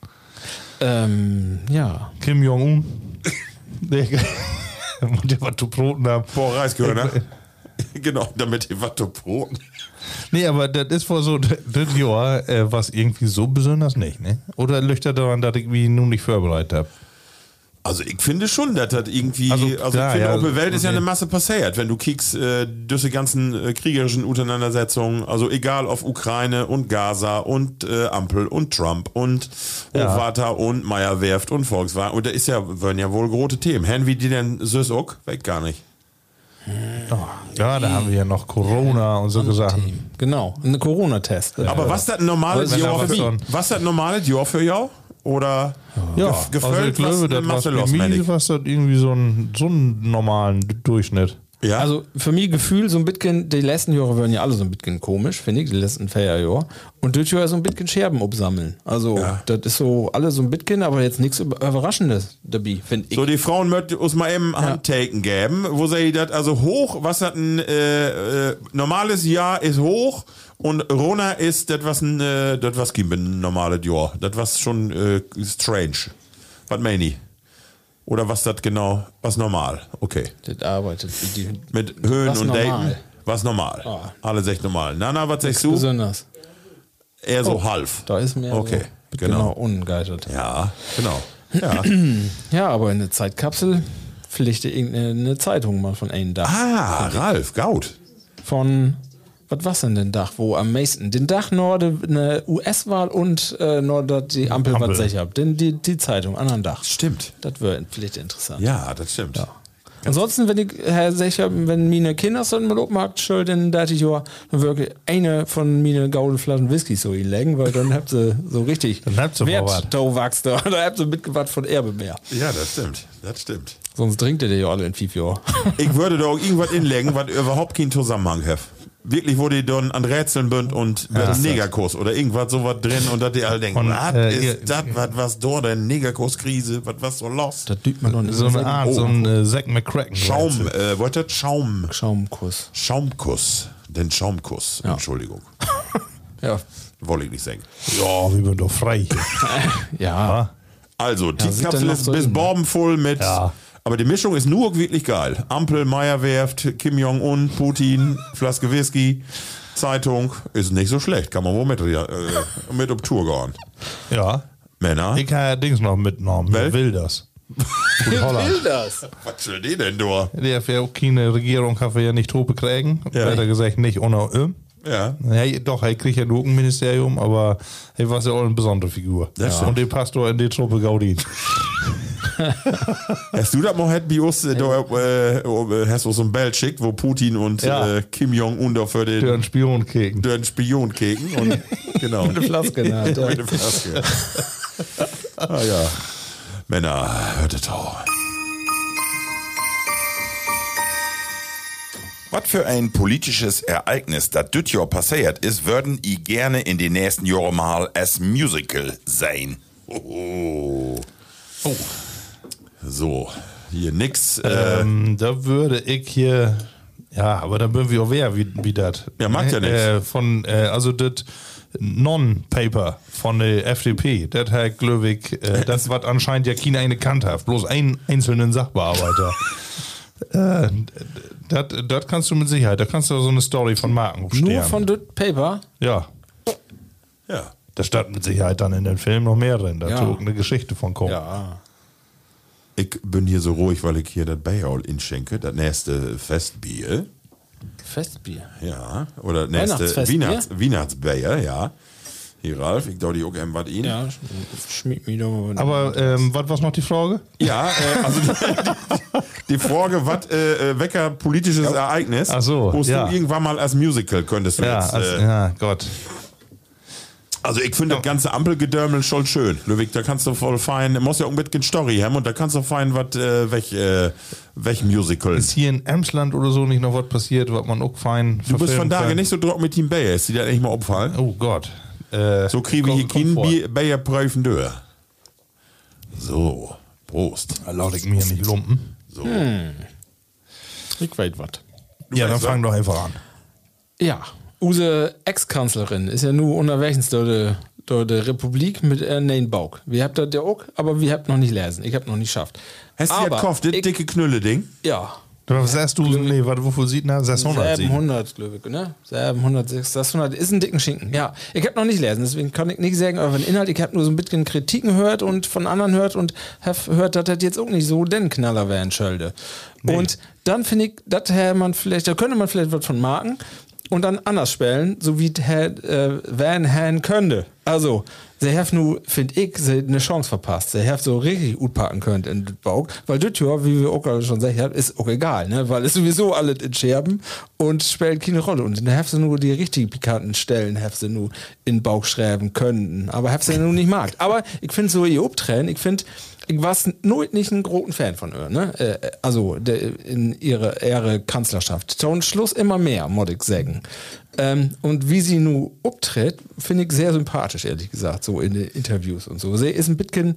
Ähm, ja. Kim Jong-un. Der muss ja was zu broten haben. Boah, Reiskörner. Genau, damit ihr was zu broten. Nee, aber das ist wohl so, das Jahr äh, was irgendwie so besonders nicht, ne? Oder liegt das daran, dass ich mich nun nicht vorbereitet habe? Also ich finde schon, dass das irgendwie, Also, also, klar, ich finde, ja, auf der Welt ist ja okay. eine Masse passiert. Wenn du kiekst, äh, diese ganzen äh, kriegerischen Auseinandersetzungen, also egal auf Ukraine und Gaza und äh, Ampel und Trump und Ja. Hochwater und Meyerwerft und Volkswagen, und da ist ja, werden ja wohl große Themen. Hen wie die denn Süß auch? Weg gar nicht. Ja, da haben wir ja noch Corona und so Sachen. Genau. Ein Corona-Test. Aber was das ein normales Wenn da Jahr was für dann- was das normales Jahr für Jahr? Oder Ja, gef- also gefällt ich glaube, was das eine war Masse für los, mich meine ich. was das irgendwie so ein so einen normalen Durchschnitt. Ja? Also für mich Gefühl, so ein bisschen, die letzten Jahre werden ja alle so ein bisschen komisch, finde ich, die letzten vier Jahre. Und das Jahr so ein bisschen Scherben absammeln. Also das ist so alle so ein bisschen, aber jetzt nichts Überraschendes dabei, finde ich. So, die Frauen möchten uns mal eben Handtaken geben, wo sie das, also hoch, was hat ein äh, äh, normales Jahr ist hoch und Rona ist das, was ein, äh, das, was gibt ein normales Jahr. Das, was schon äh, strange. Was meine ich? Oder was das genau, was normal? Okay. Das arbeitet die, Mit Höhen Was und normal? Daten? Was normal? Ah. Alle sechs normal. Nana, was sagst du? besonders. Eher so Oh, halb. Da ist mir Okay, so, genau. ungeitert. Ja, genau. Ja. Ja, aber in der Zeitkapsel pflichte irgendeine eine Zeitung mal von einem Dach. Ah, Ralf, Gaut. Von, was war's denn den Dach, wo am meisten? Den Dach nur de- eine U S-Wahl und äh, nur dat die Ampel, Ampel. was sicher habt. Den, die, die Zeitung, anderen Dach. Stimmt. Das wäre vielleicht interessant. Ja, das stimmt. Ansonsten, wenn ich, Herr Secher, wenn meine Kinder so einen Markt schuld, dann dachte ich, ja, dann würde ich eine von meine gauden Flaschen Whisky so hinlegen, weil dann habt ihr so richtig Dann habt ihr mal was. Wert da wächst da. Da habt ihr mitgebracht von Erbe mehr. Ja, das stimmt. Das stimmt. Sonst trinkt ihr ja alle in fünf Jahren. Ich würde da auch irgendwas inlegen, was überhaupt keinen Zusammenhang hat. Wirklich, wo die dann an Rätseln bünd und ja, ein Negerkuss oder irgendwas sowas drin und dass die alle denken, Und, was äh, ihr- ist das, was was da denn, Negerkusskrise, was was so los? Das düht man doch nicht. So eine Art, so ein äh, Zack McCracken. Schaum, äh, was das? Schaum, Schaumkuss. Schaumkuss, den Schaumkuss, Ja. Entschuldigung, Ja. wollte ich nicht sagen. Ja, wir sind doch frei hier. Ja. Also, die sieht Kapsel dann noch ist so bis in, ne? Borben voll mit, Ja. aber die Mischung ist nur wirklich geil. Ampel, Meyerwerft, Kim Jong-un, Putin, Flaske Whisky, Zeitung, ist nicht so schlecht, kann man wohl mit, äh, mit auf Tour gehen. Ja. Männer. Ich habe ja Dings noch mitgenommen. Wel? Wer will das? Gut, Wer Holland. will das? Was will die denn da? Der hat ja auch keine Regierung, hat wir ja nicht Truppe kriegen. Ja. Hat er gesagt, nicht ohne Öm. Ja. Ja, doch, er kriegt ja nur ein Ministerium, aber er war ja auch eine besondere Figur. Das Und der Pastor in die Truppe Gaudin. Hast du das mal hat bei uns, da, äh, äh, hast du so ein Bild schickt, wo Putin und Ja. äh, Kim Jong-un da für den, Der einen Spion kriegen. den Spion keken und genau. Eine Flaske in der Hand, ja. Eine Flaske. Ah ja. Männer, hört es auch. Was für ein politisches Ereignis, das düt Jahr passiert ist, würden I gerne in den nächsten Jahren mal als Musical sein. Oh. Oh. So, hier nix. Äh, Ähm, da würde ich hier, ja, aber dann würden wir auch wer, wie, wie das. Ja, macht ja nix. Äh, von, äh, also das Non-Paper von der F D P, das hat, glaube ich, äh, das, was anscheinend ja China eine Kant hat, bloß einen einzelnen Sachbearbeiter. äh, das kannst du mit Sicherheit, da kannst du so eine Story von Marken aufstehen. Nur von Düt Paper? Ja, ja. da stand mit Sicherheit dann in den Film noch mehr drin, da Ja. tut eine Geschichte von kommen. Ja. Ich bin hier so ruhig, weil ich hier das Bayerl inschenke, das nächste Festbier. Festbier. Ja, oder nächste Weihnachtsfestbier? Weihnachts Weihnachtsbier, ja. Hier, Ralf, ich glaube, die auch was ihn. Ja, schmied mich doch mal. Aber ähm, was war noch die Frage? Ja, äh, also die, die Frage, was äh, äh, wecker politisches Ereignis, Ach so, wo ja. du irgendwann mal als Musical könntest du Ja, jetzt. als, Äh, ja, Gott. Also ich finde das ganze Ampelgedörmel schon schön. Ludwig, da kannst du voll fein, muss ja unbedingt eine Story haben und da kannst du fein was, äh, welch, äh, welch Musical. Ist hier in Emsland oder so nicht noch was passiert, was man auch fein Du bist von verfilmen daher kann? nicht so drauf mit Team Bayer, ist dir das nicht mal aufgefallen? Oh Gott. Äh, So kriegen wir hier komm- komm keinen Bayer prüfen durch. So, Prost. vor. Laut ich mir nicht lumpen. So. Ich weiß was. Ja, dann weißt fang doch einfach an. Ja, unsere Ex-Kanzlerin ist ja nur unterwegs durch die, durch die Republik mit äh, neuen Bauch. Wir habt das ja auch, aber wir habt noch nicht lesen. Ich hab noch nicht geschafft. Hast du aber das gekauft, das ich- dicke Knülle-Ding? Ja. Was sagst du? Nee, warte, wofür sieht man? sechshundert. siebenhundert, glaube ich, ne? siebenhundert, sechshundert ist ein dicken Schinken. Ja, ich habe noch nicht lesen, deswegen kann ich nicht sagen, aber den Inhalt, ich habe nur so ein bisschen Kritiken gehört und von anderen hört und hab hört, dass das jetzt auch nicht so den Knaller wären, Schölde. Und dann finde ich, das hätte man vielleicht, da könnte man vielleicht was von Marken und dann anders spielen, so wie Herr äh, Van Herrn könnte. Also, sie haben nur, finde ich, sie eine Chance verpasst. Sie haben so richtig gut packen können in den Bauch, weil das ja, wie wir auch gerade schon gesagt haben, ist auch egal, ne? Weil es sowieso alles in Scherben und spielt keine Rolle. Und dann haben sie nur die richtig pikanten Stellen, haben sie nur in den Bauch schreiben können, aber haben sie nur nicht mag. Aber ich finde so ihr Obtränen, ich finde, ich war nur nicht ein großen Fan von ihr, ne? Äh, also der, in ihre, ihre Kanzlerschaft. Zum Schluss immer mehr, muss ich sagen. Ähm, und wie sie nun auftritt, finde ich sehr sympathisch, ehrlich gesagt, so in den Interviews und so. Sie ist ein bisschen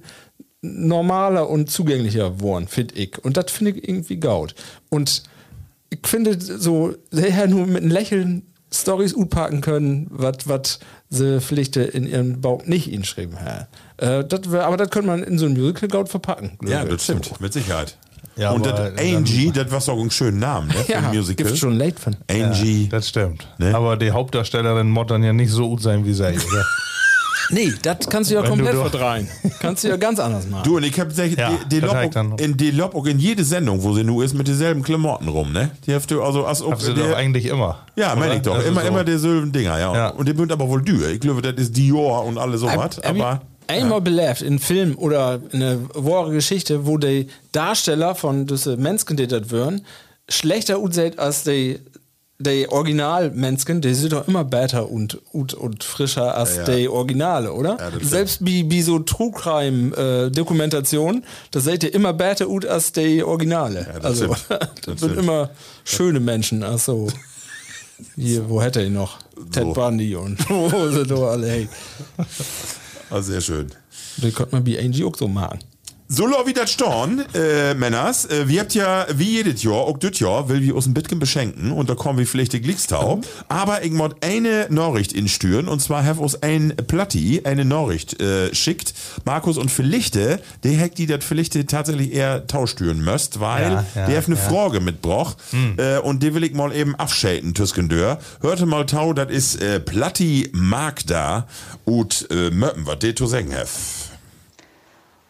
normaler und zugänglicher geworden, finde ich. Und das finde ich irgendwie gaut. Und ich finde so, sie ja nur mit einem Lächeln Storys utpacken können, was sie vielleicht in ihrem Bauch nicht ihnen geschrieben haben. Äh, das wär, aber das könnte man in so ein Musical gaut verpacken. glaub Ja, ich. das stimmt, mit Sicherheit. Ja, und aber das Angie, das war so einen schönen Namen, ne? Für Ja, ein Musical. gibt's schon late von. Angie. Das stimmt. Ne? Aber die Hauptdarstellerin muss dann ja nicht so gut sein wie sie, oder? Nee, das kannst du ja Wenn komplett du doch- verdrehen. Kannst du ja ganz anders machen. Du, und ich hab gesagt, Ja, die, die das Lob heißt dann- auch- in die Lob auch in jede Sendung, wo sie nur ist, mit denselben Klamotten rum, ne? Die hast du also als Hast du der- doch eigentlich immer. Ja, meine ich doch. Also Immer, so. immer dieselben Dinger, ja. Ja. Und die sind aber wohl dür. Ich glaube, das ist Dior und alles so was. Aber einmal belebt in Film oder in eine wahre Geschichte, wo die Darsteller von diesen Menschen, die das würden, schlechter aussehen als die, die Original-Menschen, die sind doch immer besser und, und, und frischer als Ja, ja. die Originale, oder? Ja, das stimmt. Selbst wie, wie so True Crime-Dokumentation, das seht ihr immer besser aus als die Originale. Ja, das also, stimmt. Das das sind stimmt. immer schöne Menschen, ach so. Hier, wo hätte ich noch? Ted Bundy und wo sind doch alle, hey. ah, sehr schön. Die könnte man wie Angie auch so machen. So wie das Storn, äh, Männers, äh, wir habt ja wie jedes Jahr, auch das Jahr, will wir uns ein bisschen beschenken und da kommen wir vielleicht die Glückstau. Aber ich muss eine Nachricht instüren und zwar have uns ein Platti eine Nachricht äh, schickt. Markus und Philichte, der hat die das Philichte tatsächlich eher tauschtüren müsst, weil Ja, ja, der hat eine ja. Frage mitgebracht äh, und die will ich mal eben abschalten, Tüskendör. Hörte mal tau, das ist äh, Platti Magda und äh, Möppen, was der zu sagen hat.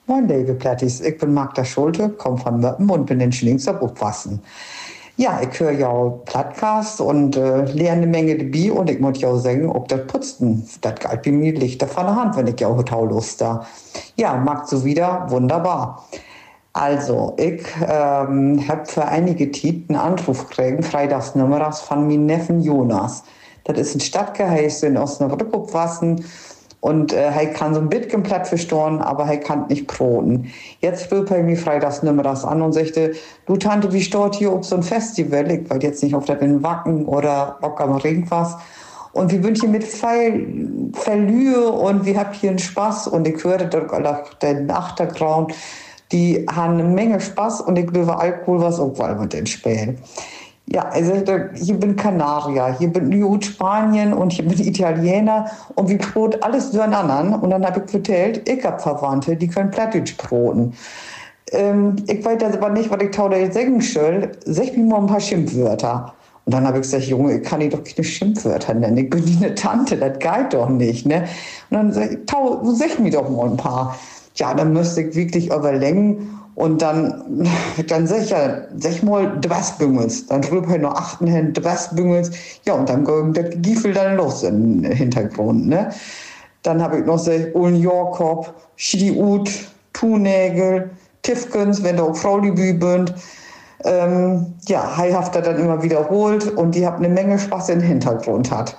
Moin, liebe Plattis. Ich bin Magda Schulte, komme von Möppen und bin in Schillingser aufgewachsen. Ja, ich höre ja auch Podcast und äh, lerne eine Menge dabei und ich muss ja auch sagen, ob das Putzen, das geht bei mir Lichter von der Hand, wenn ich ja auch total Lust da. Ja, mag so wieder, wunderbar. Also, ich ähm, habe für einige Zeit einen Anruf gekriegt, freitagsnummers von meinem Neffen Jonas. Das ist ein Stadtgeheiß in Osnabrück aufgewachsen. Und äh, er kann so ein bisschen platt verstehen, aber er kann nicht broten. Jetzt rief er mir freitags nummers an und sagte, du Tante, wie steht hier auf so ein Festival? Ich weiß jetzt nicht, ob das in Wacken oder Rock am Ring was. Und wir sind hier mit Verlühe und wir haben hier einen Spaß. Und ich hörte den Achtergrauen, die haben eine Menge Spaß und ich glaube, Alkohol was auch wohl mit den Spielen. Ja, also hier bin Kanarier, hier bin New Spanien und hier bin Italiener und wir brot alles durcheinander. Und dann habe ich erzählt, ich habe Verwandte, die können Plattdeutsch broten. Ähm, ich weiß das aber nicht, was ich tau da jetzt sagen soll. Sag mir mal ein paar Schimpfwörter. Und dann habe ich gesagt, Junge, ich kann dir doch keine Schimpfwörter nennen. Ich bin wie eine Tante, das geht doch nicht, ne? Und dann sag ich, tau, sag mir doch mal ein paar. Ja, dann müsste ich wirklich überlegen. Und dann, dann sag ich ja, sag mal, Dressbüngels. Dann drüber ich noch achten hin, Dressbüngels. Ja, und dann ging der Giefel dann los im Hintergrund, ne? Dann habe ich noch gesagt, Uln Jorkop, Schidiut, Tunägel, Tiffkens, wenn da auch Fraulibü bünd. Ähm, ja, Hai habt er dann immer wiederholt und die haben eine Menge Spaß im Hintergrund hat.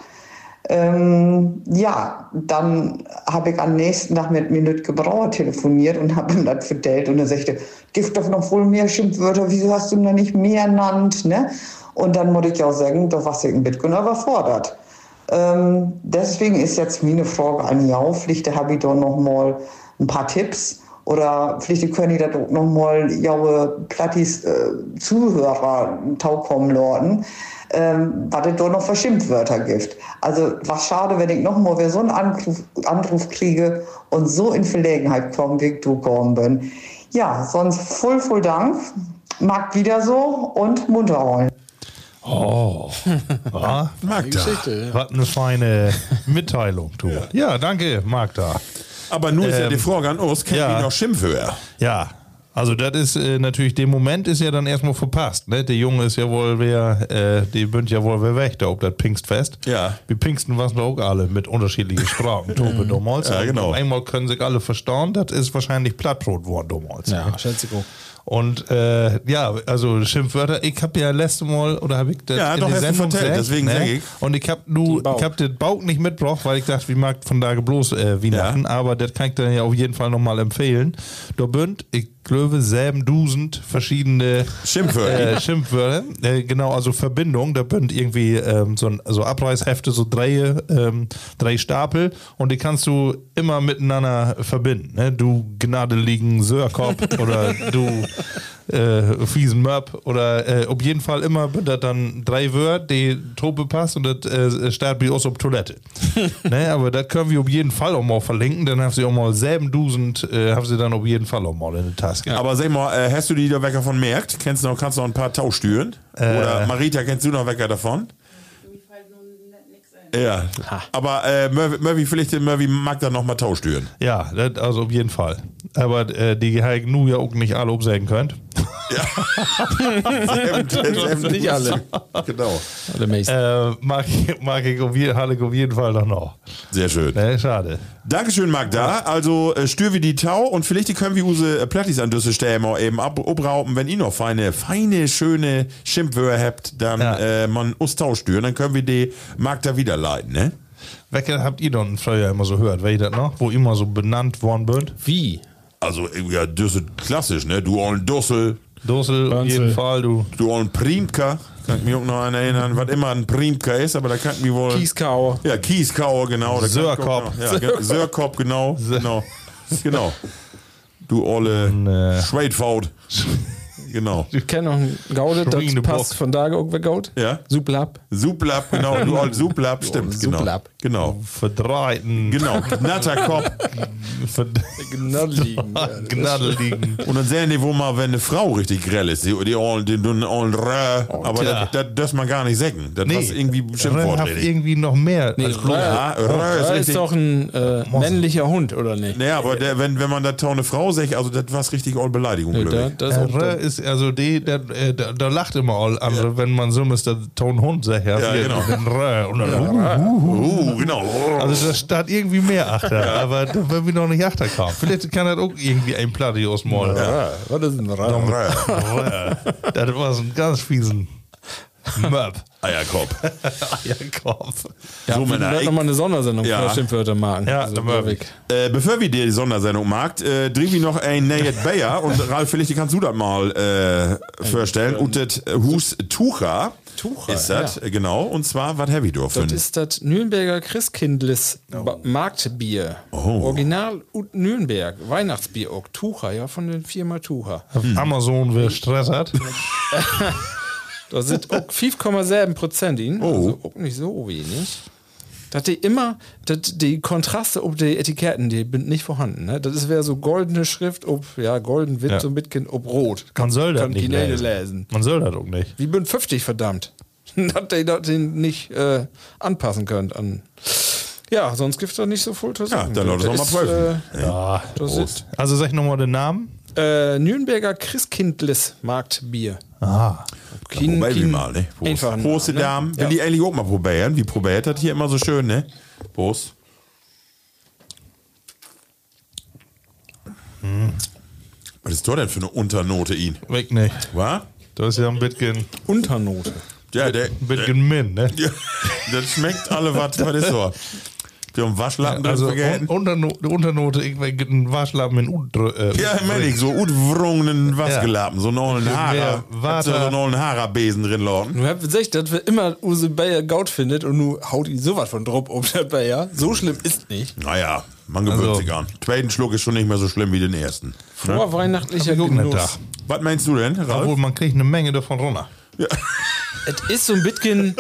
Ähm, ja, dann habe ich am nächsten Tag mit Minut Gebrauer telefoniert und habe ihm das erzählt und er sagte, gibt doch noch wohl mehr Schimpfwörter, wieso hast du noch nicht mehr genannt, ne? Und dann muss ich auch sagen, da war ich ein bisschen überfordert. Ähm, deswegen ist jetzt meine Frage an jou, vielleicht habe ich da noch mal ein paar Tipps oder vielleicht können die da noch mal jaue Plattis äh, Zuhörer taukommen lassen. Ähm, was es da noch für Schimpfwörter gibt. Also was schade, wenn ich noch mal so einen Anruf, Anruf kriege und so in Verlegenheit komme, wie ich du gekommen bin. Ja, sonst voll, voll Dank. Mag wieder so und munter holen. Oh, ja, Magda. was eine feine Mitteilung, du. Ja, ja danke, Magda. Aber nun ist ja Ähm, die Frage an uns, kennt ja. ihr noch Schimpfwörter? Ja, also das ist äh, natürlich, der Moment ist ja dann erstmal verpasst. Ne? Der Junge ist ja wohl wer, äh, die bünd ja wohl wer weg, da ob das Pfingstfest. Ja. Wir Pfingsten waren wir auch alle mit unterschiedlichen Sprachen. Tope damals. Ja, genau. Und einmal können sich alle verstehen, das ist wahrscheinlich Plattbrot worden damals. Ja, schätze ich auch. Und äh, ja, also Schimpfwörter, ich habe ja letzte Mal, oder habe ich das Ja, in doch, der hast du Sendung vertellt, gesagt, deswegen sag ich. Und ich habe nur, Bauch. ich habe den Bauch nicht mitgebracht, weil ich dachte, wie mag von da bloß äh, Weihnachten, Ja. aber das kann ich dann ja auf jeden Fall nochmal empfehlen. Da bünd, ich glaube, sieben Dusend verschiedene Schimpfwörter. äh, Schimpfwörter, äh, genau, also Verbindung, da bünd irgendwie ähm, so, ein, so Abreißhefte, so drei, ähm, drei Stapel und die kannst du immer miteinander verbinden. Ne? Du gnadeligen Sörkopf oder du äh, fiesen Möb oder äh, auf jeden Fall immer das dann drei Wörter, die Tope passt und das äh, startet wie aus auf Toilette. Ne? Aber das können wir auf jeden Fall auch mal verlinken, dann haben sie auch mal sieben Dusend, äh, haben sie dann auf jeden Fall auch mal in der Taske. Aber sag mal, äh, hast du die da Wecker von merkt? Kennst du noch, kannst du noch ein paar Tauschstüren? Oder Marita, kennst du noch Wecker davon? Ja, aber äh, Murphy, Murphy, vielleicht Murphy mag da noch mal Tauschstüren. Ja, das, also auf jeden Fall. Aber äh, die halt nu ja auch nicht alle obsägen könnt. Nicht alle. Genau. Alle meisten. Äh, mag, ich- mag ich auf jeden, hatte ich auf jeden Fall dann noch. Sehr schön. Ne, schade. Dankeschön, Magda. Also äh, stür wie die Tau und vielleicht können wir unsere äh, Plattis an diese Stelle mal eben ab, abrauben, wenn ihr noch feine, feine, schöne Schimpfwörter habt, dann Ja. äh, man uns Tauschstüren, dann können wir die Magda wiederleiten, ne? Welche habt ihr dann früher immer so gehört? Wer das noch? Wo immer so benannt worden wird? Wie? Also, äh, ja, das ist klassisch, ne? Du ollen Dussel, Dussel, auf Bönzel. jeden Fall, du. du ollen Priemka. Kann ich mich auch noch an erinnern, was immer ein Priemka ist, aber da kann ich mich wohl... Kieskauer. Ja, Kieskauer, genau. Da kann ich Sörkop. auch noch- Ja, ge- Sörkop, genau. Genau. Genau. Du olle äh, Schweidfaut. Genau. Ich kenne noch einen Gaude, das Schweinebock. passt von da irgendwer Gaud. Ja. Suplab. Suplab, genau. Du olle Suplab, stimmt, genau. Suplab. Genau. Verdreiten. Genau, natter Kopf. Gnadligen. Gnadel liegen. Und dann sehen die, wo mal, wenn eine Frau richtig grell ist, die, die, die, die, die aber ja. das, das darf man gar nicht sagen. Das Nee, ist irgendwie Rö Schimpfwort. hat irgendwie noch mehr Nee, als Rö- bloß. Ja, Rö ist Rö ist richtig. doch ein äh, männlicher Hund, oder nicht? Naja, aber der, wenn, wenn man da eine Frau sagt, also das war richtig all Beleidigung. Nee, glaub da, ich. das Äh, auch Rö da, ist, also die, da, äh, da, da lacht immer all andere, wenn man so ist, der Ton Hund sagt. Ja, Ja, genau. Den Rö und dann, uh, Uh, genau. Also da steht irgendwie mehr Achter, aber da wenn wir noch nicht Achter kommen. Vielleicht kann das auch irgendwie ein Platius mal. ja. Was ist ein Rö? Rö. Das war so ein ganz fiesen Möb. Eierkopf. Ja, Kopf. Ja, So, so, wir Männer, werden ich- nochmal eine Sondersendung Ja. für Schimpfwörter machen. Ja, Also, da machen wir. Glöwig. Äh, bevor wir dir die Sondersendung macht, äh, drehen wir noch ein Nayet Bayer und Ralf, vielleicht kannst du das mal äh, vorstellen. Und das Hus Tucher. Tucher, ist das, ja. äh, genau. Und zwar, was habe ich da für Das ein- ist das Nürnberger Christkindles Ba- Marktbier. Oh. Original ut Nürnberg. Weihnachtsbier auch. Tucher, ja, von der Firma Tucher. Auf Amazon wer Stress hat. Da sind auch fünf Komma sieben Prozent in. Oh. Also auch nicht so wenig. dass die immer, dass die Kontraste ob die Etiketten, die sind nicht vorhanden. Ne? Das wäre so goldene Schrift, ob, ja, golden wird Ja. so mitgehen, ob rot. Man soll das kann nicht die Nägel lesen. lesen. Man soll das auch nicht. Wie bin fünfzig, verdammt. Dass ihr das nicht äh, anpassen könnt an. Ja, sonst gibt es da nicht so viel zu sagen. dann lass uns Das mal ist, prüfen. Äh, Ja. das ist Also sag nochmal den Namen. äh, Nürnberger Christkindles Marktbier. Ah. Kein- Probieren wir kein mal, ne? einfachen Prost, Namen, ne? Damen. Will Ja. die eigentlich auch mal probieren? Wie probiert das hier immer so schön, ne? Prost. Was ist das denn für eine Unternote, ihn? Weg nicht. Was? Das ist ja ein bisschen, Unternote. Ja, der, ein bisschen min, ne? ja, das schmeckt alle was. Was ist so? Wir haben Waschlappen drin Also vergessen. un Unternote, Unternote, irgendwie ein Waschlappen in Ut. Äh, Ja, meine ich, so utwrungenen Waschgelappen, so einen ollen Mehr Haare, Water. so einen ollen Haarbesen drin lauten. Du habt gesagt, dass wir immer Use Bayer Gaut findet und nu haut ihn sowas von drauf um der Bayer. So schlimm ist nicht. Naja, man gewöhnt Also- sich an. Zweiten Schluck ist schon nicht mehr so schlimm wie den ersten. Vorweihnachtlicher Hab ich auch nicht Genuss. gedacht. Was meinst du denn, Ralf? Obwohl, man kriegt eine Menge davon runter. Es ist so ein bisschen.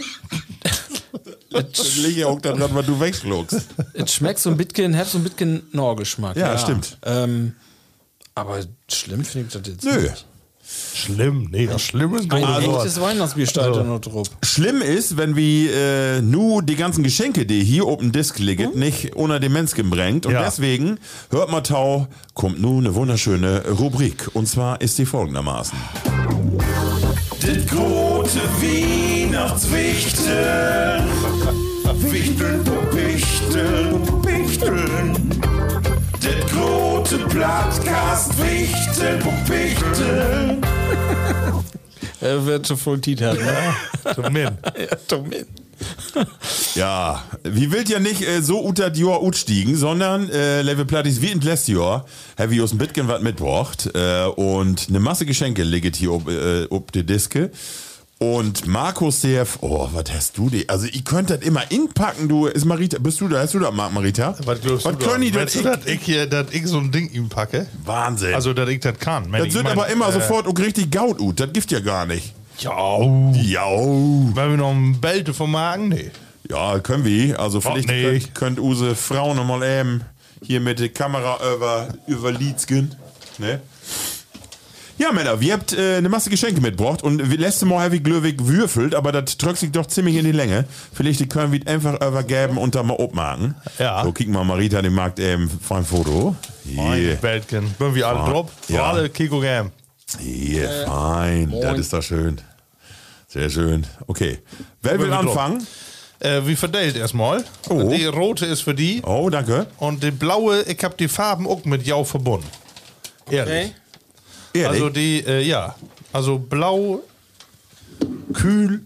Das liegt ja auch daran, was du wegschluckst. Es schmeckt so ein bisschen, hat so ein bisschen Norgeschmack. Ja, stimmt. Ähm, aber schlimm finde ich das jetzt Nö. nicht. Schlimm, nee, das Schlimme ist Ein also, echtes Weihnachtsbier steht da noch drauf. Schlimm ist, wenn wir äh, nur die ganzen Geschenke, die hier auf dem Disk liegen, nicht unter den Menschen bringt. Und Ja. deswegen, hört mal Tau, kommt nun eine wunderschöne Rubrik. Und zwar ist die folgendermaßen. Das große Weihnachtswichteln. Wichteln, Wichteln, Wichteln. Das große Podcast Wichteln, Wichteln. Er wird schon voll Titel, ne? so min. Ja, Domin. Ja, wie wild ja nicht äh, so unter die Jahr utstiegen, sondern äh, Level Plattis wie in letztes Jahr habe ich aus dem Bitcoin was mitgebracht äh, und eine Masse Geschenke liegt hier ob, äh, ob die Diske. Und Markus C F, oh, was hast du die? Also, ich könnte das immer inpacken, du, ist Marita, bist du da, hast du da, Mar- Marita? Was glaubst Was du können die denn? Meinst du, dass ich hier, dass ich so ein Ding ihm packe? Wahnsinn. Also, dass ich das kann. Mein, das ich sind mein, aber immer äh, sofort auch richtig Gaut ut, das gibt ja gar nicht. Ja. Ja, Wenn wir noch ein Belte vom Magen? Nee. ja, können wir. Also, vielleicht nee. könnt, könnt use Frau noch mal eben hier mit der Kamera über, über Leads gehen. Ne? Ja, Männer, wir habt äh, eine Masse Geschenke mitgebracht und wir letzte Mal habe ich Glöwig würfelt, aber das drückt sich doch ziemlich in die Länge. Vielleicht können wir einfach übergeben und dann mal abmachen. Ja. So, kicken wir Marita, die mag eben für ein Foto. Meine Hier, Beltchen. Wenn wir alle Ah, drauf. ja. Alle Kiko Gam. hier, fein. Das ist doch schön. Sehr schön. Okay. Wer will wir drauf. anfangen? Äh, wie verteilt erstmal. Oh. Die rote ist für die. Oh, danke. Und die blaue, ich hab die Farben auch mit Jau verbunden. Ehrlich. Okay. Ehrlich? Also die, äh, ja. Also blau, kühl.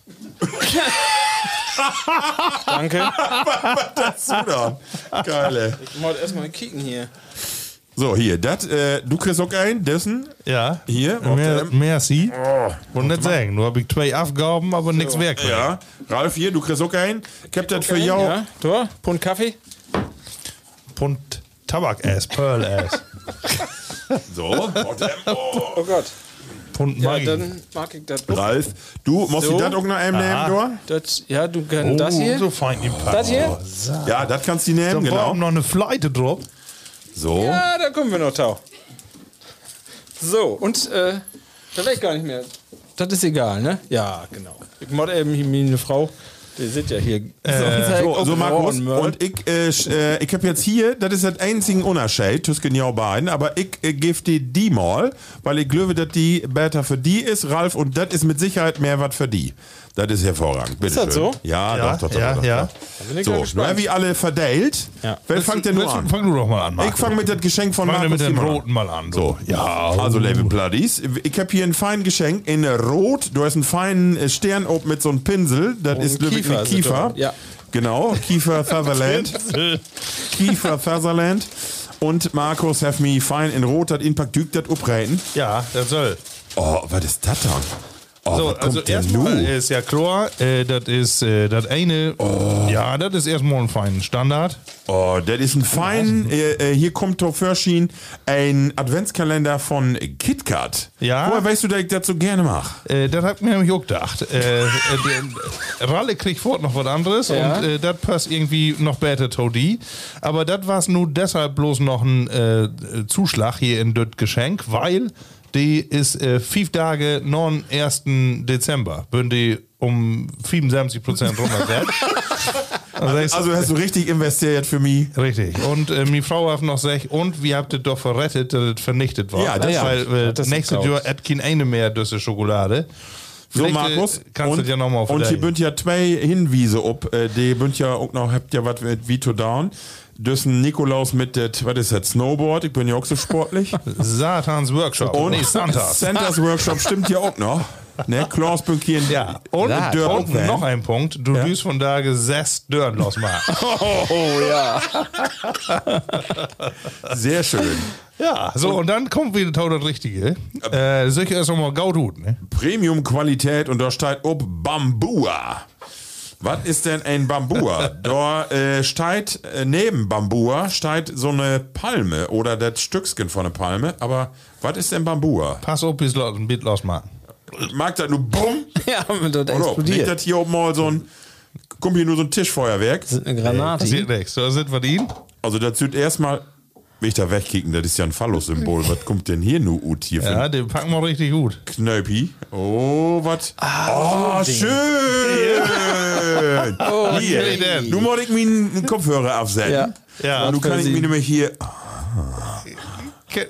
Danke. das ist da. Geile. Ich wollte erstmal kicken hier. So, hier, das, äh, du kriegst auch einen, dessen. Ja. Hier, auf Mer dem- merci. Wollte nicht sagen. Nur habe ich zwei Aufgaben, aber nichts weg. Ja. Ralf, hier, du kriegst auch einen. Ich hab das für jou. Ja, da, Pund Kaffee. Und Tabak-Ass, Pearl-Ass. So, auf dem- oh. Oh Gott. Punkt Ja, Maggi. dann mag ich das auch. Ralf, du musst So. du das auch noch einem nehmen, du? Das, ja, du kannst Oh, das hier. so fein gepackt. Das hier? Ja, das kannst du nehmen, Dann genau. brauchen noch eine Fleite drauf. So. Ja, da kommen wir noch tau. So, und äh, da will ich gar nicht mehr. Das ist egal, ne? Ja, genau. Ich mod eben hier meine Frau. Die sitzt ja hier. Äh, So, so Markus, und ich, äh, sch- äh, ich hab jetzt hier, das ist das einzige Unterschied zwischen ja beiden, aber ich äh, gebe dir die mal, weil ich glaube, dass die besser für die ist, Ralf, und das ist mit Sicherheit mehr was für die. Das ist hervorragend. Bitte Ist das schön. so? Ja, Ja, doch, doch, doch. ja, doch, ja. doch. bin ich So, mal na, gespannt. wie alle verteilt. Ja. Wer fängt denn nur an? Fang du doch mal an, Ich Marco. fange mit dem Geschenk von Fang Markus mit dem Zimmer an. roten mal an. du. So, Ja, also, oh. liebe Bloodies, ich habe hier ein feines Geschenk in Rot. Du hast einen feinen äh, Stern oben mit so einem Pinsel. Das Und ist glaub ich, Kiefer mit sind Kiefer. da. Ja. Genau, Kiefer Sutherland. Kiefer Sutherland. Und Markus hat mir fein in Rot das Impact Duke das upräten. Ja, das soll. Oh, was ist das dann? Oh, So, was also kommt denn erstmal nun? ist ja klar, äh, das ist äh, das eine, ja, das ist erstmal ein feiner Standard. Oh, das ist ein fein, äh, äh, hier kommt auf Verschien ein Adventskalender von KitKat. Ja. Woher weißt du, dass ich das so gerne mache? Äh, das hab ich mir nämlich auch gedacht. Äh, äh, der Ralle kriegt fort noch was anderes Ja. und äh, das passt irgendwie noch besser zu die. Aber das war nur deshalb bloß noch ein äh, Zuschlag hier in das Geschenk, weil die ist äh, fünf Tage nach dem ersten Dezember. Würden die um fünfundsiebzig Prozent runtergesetzt. Also, Also hast du richtig investiert für mich. richtig. Und äh, meine Frau hat noch gesagt, und wir habt es doch verrettet, dass es vernichtet war. Ja, das Weil stimmt. äh, Hat das nächstes gekauft. Jahr hat kein eine mehr diese Schokolade. So, Vielleicht, Markus, äh, kannst du und, das ja nochmal und hier bünd ja zwei Hinwiese ob. Äh, die bünd ja auch noch, habt ja was mit Vito Down. Das ist ein Nikolaus mit der, was ist das, Snowboard. Ich bin ja auch so sportlich. Satans Workshop. Und nee, Santas. Santas Workshop stimmt ja auch noch. Ne, Klaus Bünki in Ja, und, Ja, und auch Van. noch ein Punkt. Du Ja. düst von da sechs Dörren losmachen. Oh ja. Sehr schön. Ja, so, und dann kommt wieder tau das Richtige. Äh, sicher erst noch mal Gaudut, ne? Premium-Qualität und da steht ob Bambua. Was ist denn ein Bambua? Da äh, steht äh, neben Bambua steht so eine Palme oder das Stückchen von einer Palme. Aber was ist denn Bambua? Pass auf, bis los, ein Bild losmachen. Mag das nur bumm? Ja, und das Oder nicht explodiert. das hier oben mal so ein, kommt hier nur so ein Tischfeuerwerk? Das ist eine Granate. Passiert nichts. So sind wir ihn. Also das wird erstmal, will ich da wegkicken, das ist ja ein Phallus-Symbol. Was kommt denn hier nur ut hier für Ja, ein den packen wir richtig gut. Knöpi? Oh, was? oh, schön! Oh, hier, nee, denn. du musst ich mir einen Kopfhörer aufsetzen. Ja. Ja, Und du für kannst Sie. mir nämlich hier. Ke-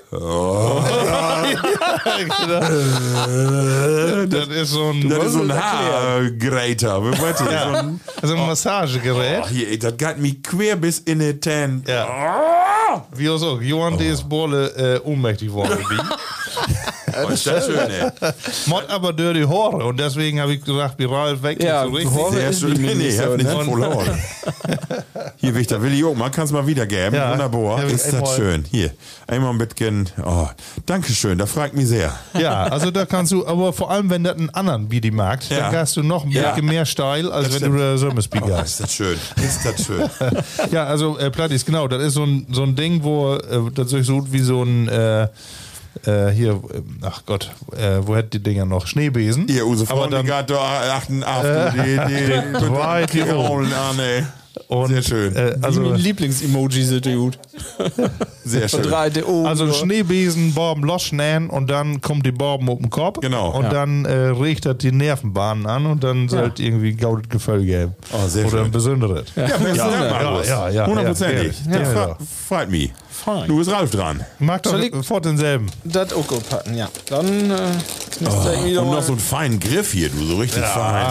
das ist so ein, Das ist so ein Haargreiter. Weißt du, so ein, so ein Massagegerät. oh, hier, ey, das geht mir quer bis in die Tan. Ja. Wie auch so, Johann, die ist Bolle äh, ohnmächtig worden. Oh, ist das schön, ey. Mod aber durch die Haare und deswegen habe ich gesagt, wie Ralf weg Ja, so richtig. Haare Sehr ist schön. die Nee, nee, nicht ich hab so, nicht ne? verloren. Hier, Victor, will ich auch mal. Kannst mal wiedergeben. Ja. Wunderbar. Ja, Ist das einmal. schön. Hier, einmal ein bisschen. Oh, Dankeschön, das freut mich sehr. Ja, also da kannst du, aber vor allem, wenn das einen anderen Bidi magst, Ja. dann hast du noch ein Ja. bisschen mehr Steil, als wenn du da Sörmesby Oh, hast. ist das schön. Ist das schön. Ja, also äh, Plattis, genau, das ist so ein, so ein Ding, wo äh, das sich so wie so ein äh, äh, hier, äh, ach Gott, äh, wo hätte die Dinger noch? Schneebesen. Hier, Use Aber Freund, die dann- gerade da achten, achten, die, die, die, Zwei, die die Rollen an, ey. Und, Sehr schön. Äh, Also also, mein Lieblings-Emoji sind die gut. Sehr schön. Verdreite Ohren. also Schneebesen, Borben loschnähen und dann kommt die Borben auf den Kopf. Genau. Und Ja. dann äh, regt das die Nervenbahnen an und dann sollte irgendwie gaudet Gefühl geben. Oh, sehr Oder schön. ein besonderes. Ja, besten Ja, Dank, ja, Markus. ja, ja, Hundertprozentig. ja, Das ja. fre- freut mich. Fein. Du bist Ralf dran. Mag doch Soll ich- sofort denselben. Das auch gut packen, ja. Dann äh, müsste ich wieder Und mal... noch so einen feinen Griff hier, du, so richtig fein.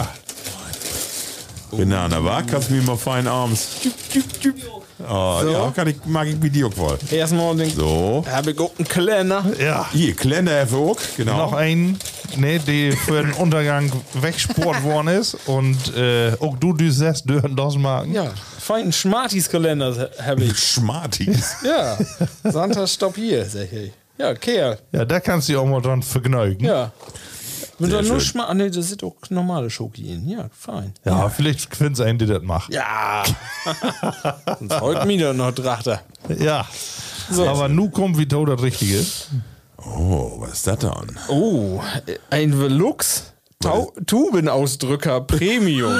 Banana, wa? Kannst du mir mal fein abends. Oh, So. ja, kann ich, mag ich mit dir auch voll. Erstmal den... So. Habe ich auch einen Kalender. Ja. Hier, kleiner auch, genau. Noch einen, ne, die für den Untergang wegsport worden ist. Und äh, auch du, du siehst, dürfen das machen. Ja, feinen Schmartis-Kalender habe ich. Schmartis. Ja, Santa, stopp hier, sag ich. Ja, Kerl. Ja, da kannst du dich auch mal dran vergnügen. Ja. Wenn Sehr da nur schön. Schmartis... Nee, das sind auch normale Schoki in. Ja, fein. Ja, vielleicht findest du einen, der das macht. Ja. Sonst heute mir doch noch Drachter. Ja. Aber nu kommt wie tot das Richtige. Oh, was ist das dann? Oh, ein Velux Tau- Tubenausdrücker Premium.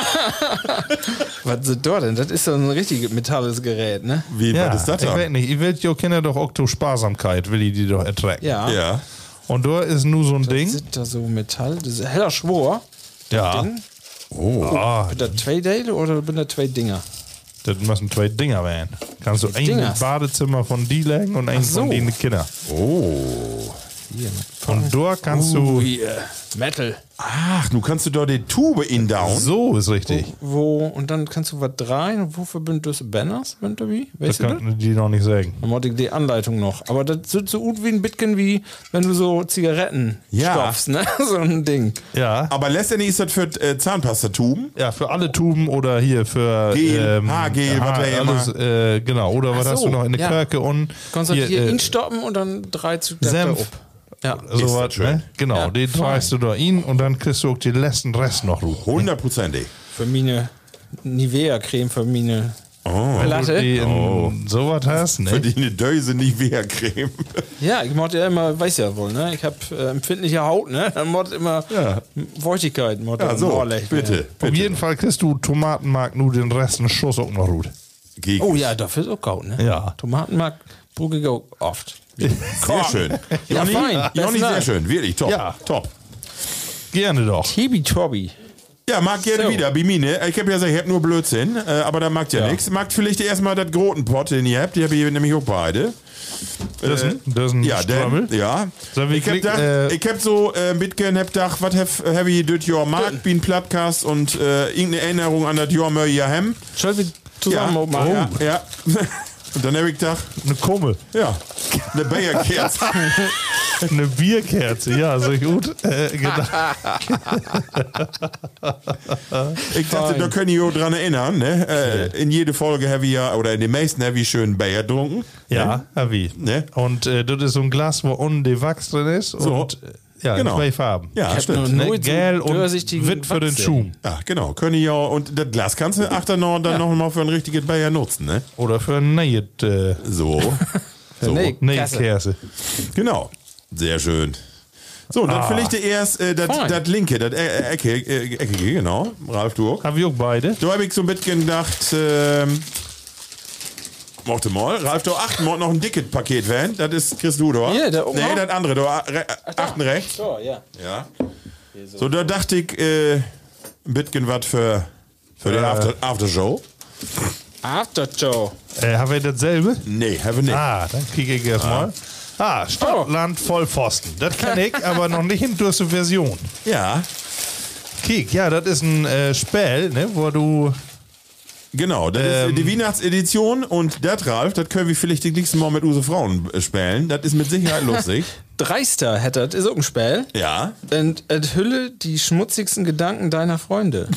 Was sind dort denn? Das ist so ein richtiges metallisches Gerät, ne? Wie, Ja, was ist das ich weiß dann? nicht. Ich will ja Kinder doch auch zur Sparsamkeit, will ich die doch ertragen. Ja. Ja. Und da ist nur so ein Das Ding. sind da so Metall. Das ist heller Schwor. Ja. Ding. Ah, Bin da zwei Teile oder bin da zwei Dinger? das müssen zwei Dinger werden. Kannst du einen im Dingers. Badezimmer von die legen und einen so. von den Kindern. Oh. Hier. Und da kannst Oh, du. hier. Metal. Ach, nun kannst du da die Tube in down. So ist richtig. Wo, und dann kannst du was drehen. Und wofür sind das Banners? Wenn du wie? Das Weißt du das? kann die noch nicht sagen. Dann wollte ich die Anleitung noch. Aber das ist so gut wie ein Bitcoin, wie wenn du so Zigaretten Ja. stopfst, ne? So ein Ding. Ja. Aber letztendlich ist das für äh, Zahnpastatuben. Ja, für alle Tuben oder hier für Gel, Haargel, was wir immer- alles, äh, genau. Oder was Ach hast so, du noch in der ja. Kirche und Kannst du hier, hier, äh, instoppen und dann dreist du das da Senf. up. Ja. Ist sowas, das schön. ne? Genau, Ja, den fein. dreist du da in und dann kriegst du auch den letzten Rest noch ruhig. Hundertprozentig. Für meine Nivea-Creme, für meine Oh. Platte. Die in sowas hast, ne? Für die eine Döse Nivea-Creme. Ja, ich mochte ja immer, weiß ja wohl, ne? Ich habe äh, empfindliche Haut, ne? Dann mochte immer Ja. Feuchtigkeit. Mochte Ja, so, Morlech, bitte. ja. bitte. Auf jeden Fall kriegst du Tomatenmark nur den Rest einen Schuss auch noch gut. Gegen. Oh ja, dafür ist auch gut, ne? Ja. Tomatenmark brauche ich auch oft. Sehr schön. Ja, Jonni, fein. Jonni, Besten sehr Dank. schön. Wirklich, top. Ja. Top. Gerne doch. Tibi-Tobi. Ja, mag gerne So. wieder, Bimine. Ich hab ja gesagt, ich hab nur Blödsinn, äh, aber da mag ja, Ja. nichts. Mag vielleicht erstmal das Grotenpott, den ihr habt. Die hab ich nämlich auch beide. Das ist ein, das ist ein Ja, Strömmel. denn, ja. Sollen wir Ich hab, klick- gedacht, äh, ich hab so äh, mitgehört, hab gedacht, was hab, hab ich das Jahr mag, bin Podcast und äh, irgendeine Erinnerung an das Jahr möchte ich ja haben. Sollen wir zusammen ja. auch machen? Ja, ja. Und dann hab ich gedacht, Eine Kummel. ja, eine Bayerkerze. Eine Bierkerze, ja, so gut. Äh, gedacht. Ich dachte, da können ich auch dran erinnern, ne? Äh, in jede Folge habe ich ja, oder in den meisten habe ich schön Bayer getrunken. Ja, hab ich. Ne? Und äh, das ist so ein Glas, wo unten die Wachs drin ist. So. Und äh, ja, Genau. zwei Farben. Ja, hab stimmt. nur- Ne? Nooit so Gel und durchsichtigen Witt für den Wachs Schum. Ja, genau. Können ich ja, und das Glas kannst du achter noch dann noch mal für ein richtiges Bayer nutzen, ne? Oder für ein Neues äh, So. so. Nee, nee, Kerze. Kerze. Genau. Sehr schön. So, und dann Ah. vielleicht erst äh, das Fein. das linke, das äh, Ecke, äh, Eckige, genau. Ralf, du auch. Haben wir auch beide. Da habe ich so ein bisschen gedacht, ähm, warte mal, Ralf, da achten mal noch ein dickes Paket werden. Das ist, kriegst du da. Hier, da oben Nee, noch? das andere, da re, achten rechts. So, ja. Ja. So, da dachte ich, äh, ein bisschen was für, für die Äh. After, Aftershow. After Joe. Äh, haben wir dasselbe? Nee, have ich nicht. Ah, dann kriege ich erstmal. Ah, Stadt, Land, Vollpfosten. Das kenne ich, aber noch nicht in dieser Version. Ja, Kiek, ja, das ist ein äh, Spiel, ne, wo du. genau. Das Ähm. ist die Weihnachtsedition und das, Ralf, das können wir vielleicht die nächsten Mal mit unsere Frauen äh, spielen. Das ist mit Sicherheit lustig. Dreister hätte das, ist auch ein Spiel. Ja. Und enthülle die schmutzigsten Gedanken deiner Freunde.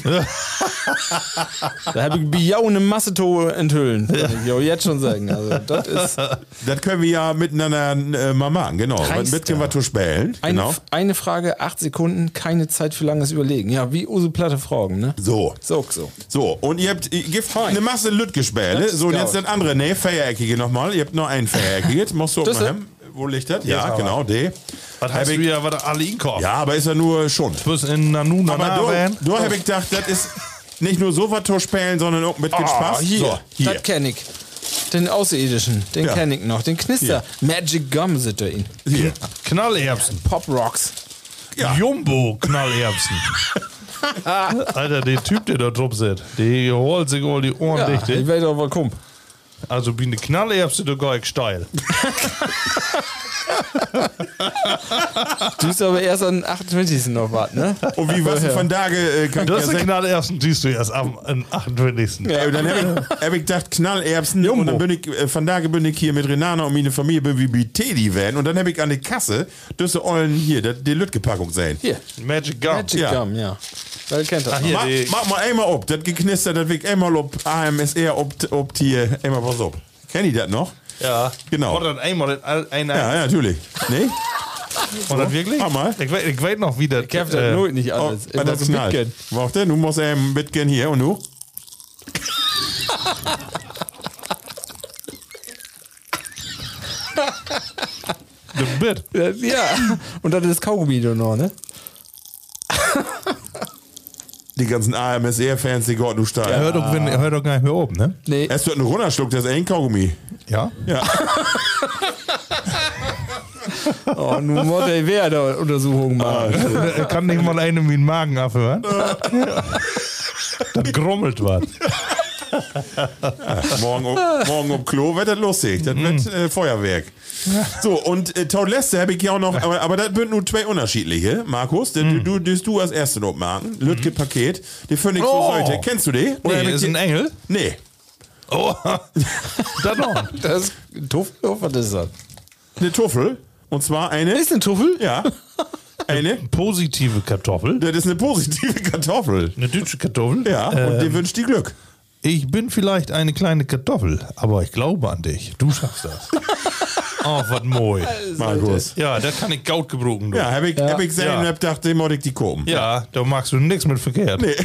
Da habe ich Biau eine Masse to enthüllen. Kann ich auch jetzt schon sagen. Also, das ist Das können wir ja miteinander äh, mal machen, genau. Dreister. Mit können wir zu spielen. eine, Genau. eine Frage, acht Sekunden, keine Zeit für langes Überlegen. Ja, wie Use Platte fragen, ne? So. So, so. So, und ihr habt, ihr gebt Fein. eine Masse Lütgespiele. Das ist So, und jetzt geil. das andere, ne, Feiereckige nochmal. Ihr habt noch ein Viereckiges. Musst du auch Das mal ist- haben. Wo liegt das? Ja, aber. genau, D. Was hast du ja, was alle inkaufen? Ja, aber ist ja nur Schund. Bis in Nanu Aber Nana da, werden. da habe ich gedacht, das ist nicht nur so was zu spielen, sondern auch mit Ah, Spaß. hier, So, hier. das kenne ich. Den Außerirdischen, den Ja. kenne ich noch. Den Knister. Magic Gum sind da ihn. hier. Knallerbsen. Pop Rocks. Ja. Jumbo Knallerbsen. Alter, der Typ, der da drauf sitzt, der holt sich all die Ohren Ja, dicht. ich ey. weiß auch, was kommt. Also, wie eine Knallerbse, da gehe ich steil. Du bist aber erst am achtundzwanzigsten noch was, ne? Und wie was von da äh, kann ich ja Das ist sagen. Knallerbsen, siehst du erst am am achtundzwanzigsten Ja, und dann habe ich, hab ich gedacht, Knallerbsen. Und dann bin ich, äh, von da bin ich hier mit Renana und meine Familie bin wie bei Teddy werden. Und dann habe ich an der Kasse, das ollen hier, das- die Lütgepackung sehen. Hier, Magic Gum. Magic Ja. Gum, ja. Wer kennt das? Ach, hier. noch? Mach, die- mach mal einmal ob, das geknistert, das wird einmal ob A M S R, ob, ob hier, einmal was ob. Kenn ich das noch? Ja. Genau. Und dann einmal in all- ein, Ja, ja, natürlich. Nee? Und dann wirklich? Mach mal. Ich, weiß, ich weiß noch, wie das. Ich hab das nur nicht Oh, alles. ah, das so knallt. mitgehen. Warte, du musst ähm, mitgehen hier und du? Das Bett. Ja, und dann ist Kaugummi da noch, ne? Die ganzen A M S R-Fans, die Gott, du steil. Ja, hör doch, wenn, hör doch gar nicht mehr oben, ne? Nee. Erst wird ein runterschluckt, das ist ein Kaugummi. Ja? Ja. Oh, nun muss der wer da Untersuchungen machen. Er kann nicht mal einen wie einen Magen abhören. Das grummelt was. morgen, um, morgen um Klo wird das lustig. Das wird äh, Feuerwerk. So, und äh, Toad Leste habe ich ja auch noch, aber, aber das sind nur zwei unterschiedliche, Markus. Mm. Du, du, du als erste noch machen. Lütke Paket. Die Phoenix Oh. Society. Kennst du die? Oder hab Nee, ich ist die- ein Engel. Nee. Oh, da noch. Das ist ein Tuffel, was ist das? Eine Tuffel. Und zwar eine. Ist eine Tuffel? Ja. Eine. Positive Kartoffel. Das ist eine positive Kartoffel. Eine deutsche Kartoffel. Ja, und dir wünscht die Glück. Ich bin vielleicht eine kleine Kartoffel, aber ich glaube an dich. Du schaffst das. Oh, was moi. Markus. Ja, da kann ich Gaut gebrochen. Ja, hab ich, Ja. hab ich gesehen Ja. und hab gedacht, den muss ich die kopen. Ja, da magst du nichts mit verkehrt. Nee.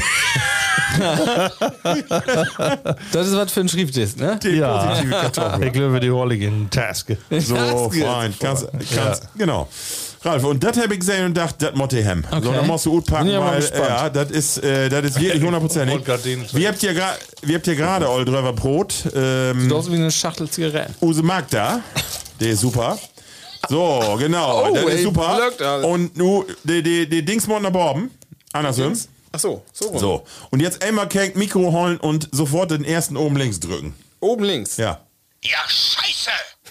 Das ist was für ein Schriftdisk, ne? Die Ja. positive Kartoffel. Ich glaube, die hole ich in Taske. So, fein. Ganz, ganz, Genau. Ralf, und das habe ich gesehen und dachte, das muss ich haben. So, dann musst du gut packen, Bin ja mal weil, gespannt. ja, das ist, äh, das ist wirklich hundertprozentig. wollte grad den- Wir habt ja gra- wir habt ja gerade Old Dröver Brot, ähm, Das ist wie eine Schachtel Zigaretten. Use Magda, der ist super. So, genau, Oh, das ist ey, super. blöckt alles. Und nu, die, die, die Dingsmod nach Borben. Andersrum. Ach so, so rum. So, und jetzt einmal kein Mikro holen und sofort den ersten oben links drücken. Oben links. Ja. Ja, scheiße!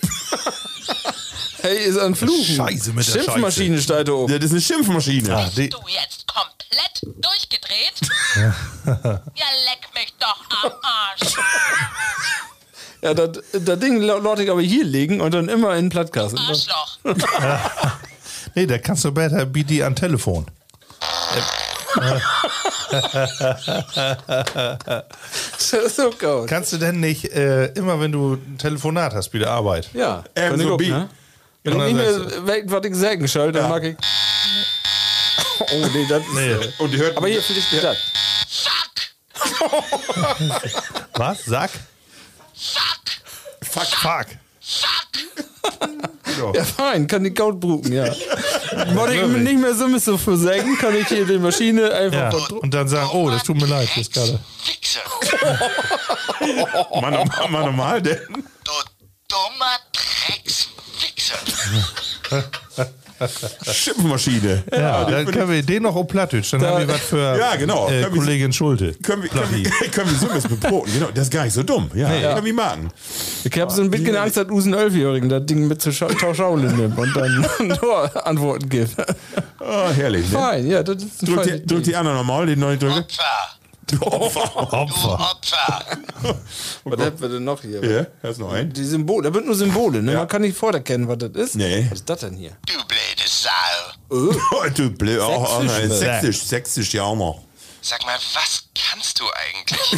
Hey, ist ein Fluchen. Scheiße mit der Schimpfmaschine steht da oben. Das ist eine Schimpfmaschine. Ah, die, Du jetzt komplett durchgedreht? Ja, leck mich doch am Arsch. Ja, das, das Ding lasse ich aber hier liegen und dann immer in den Plattkasten. Arschloch. nee, da kannst du besser wie die am Telefon. Das ist so gut. Kannst du denn nicht äh, immer, wenn du ein Telefonat hast, bei der Arbeit? Ja, Ähm, kann ich so auch, wie- ne? Wenn Und ich dann nicht sagst mehr weg, was ich sagen soll, dann Ja. mag ich. Oh, nee, das ist. Nee. Äh, Und die hört. aber hier, vielleicht ja. das. Was? Sag? Fuck. Fuck. Ja, fein, kann ich Gaut bruken, ja. Wollte ich mir nicht mehr so so für sagen, kann ich hier die Maschine einfach Ja. verdrücken. Und dann sagen, oh, das tut mir leid, das gerade. Wichser! Mann, normal, Mann, normal, denn. Du dummer Dreckswichser! Schimpfmaschine. Ja, die dann finde können wir den noch auf Plattdeutsch. Dann haben wir was für Ja, genau. äh, Können wir- Kollegin Schulte. Können wir, können, wir, können wir so ein bisschen beboten. Genau, das ist gar nicht so dumm. Ja, ja. können wir machen. Ich habe so ein bisschen Angst, dass Usen Elfjährigen das Ding mit zur Schau- Tauschschule nimmt und dann nur Antworten gibt. Oh, herrlich. Ne? Fein, ja, das ist ein Drück, feine die, drück die anderen nochmal, die neue Drücke. Opfer! Du Opfer. Du Opfer. Opfer! Was haben wir denn noch hier? Ja, da ist noch ein. Die Symbole, da wird nur Symbole, ne? Ja. Man kann nicht vorerkennen, was das ist. Nee. Was ist das denn hier? Du blöde Sau! Oh, du blöd. Oh, oh, Sächsisch, nein, oder? sächsisch, sächsisch, ja auch noch. Sag mal, was kannst du eigentlich?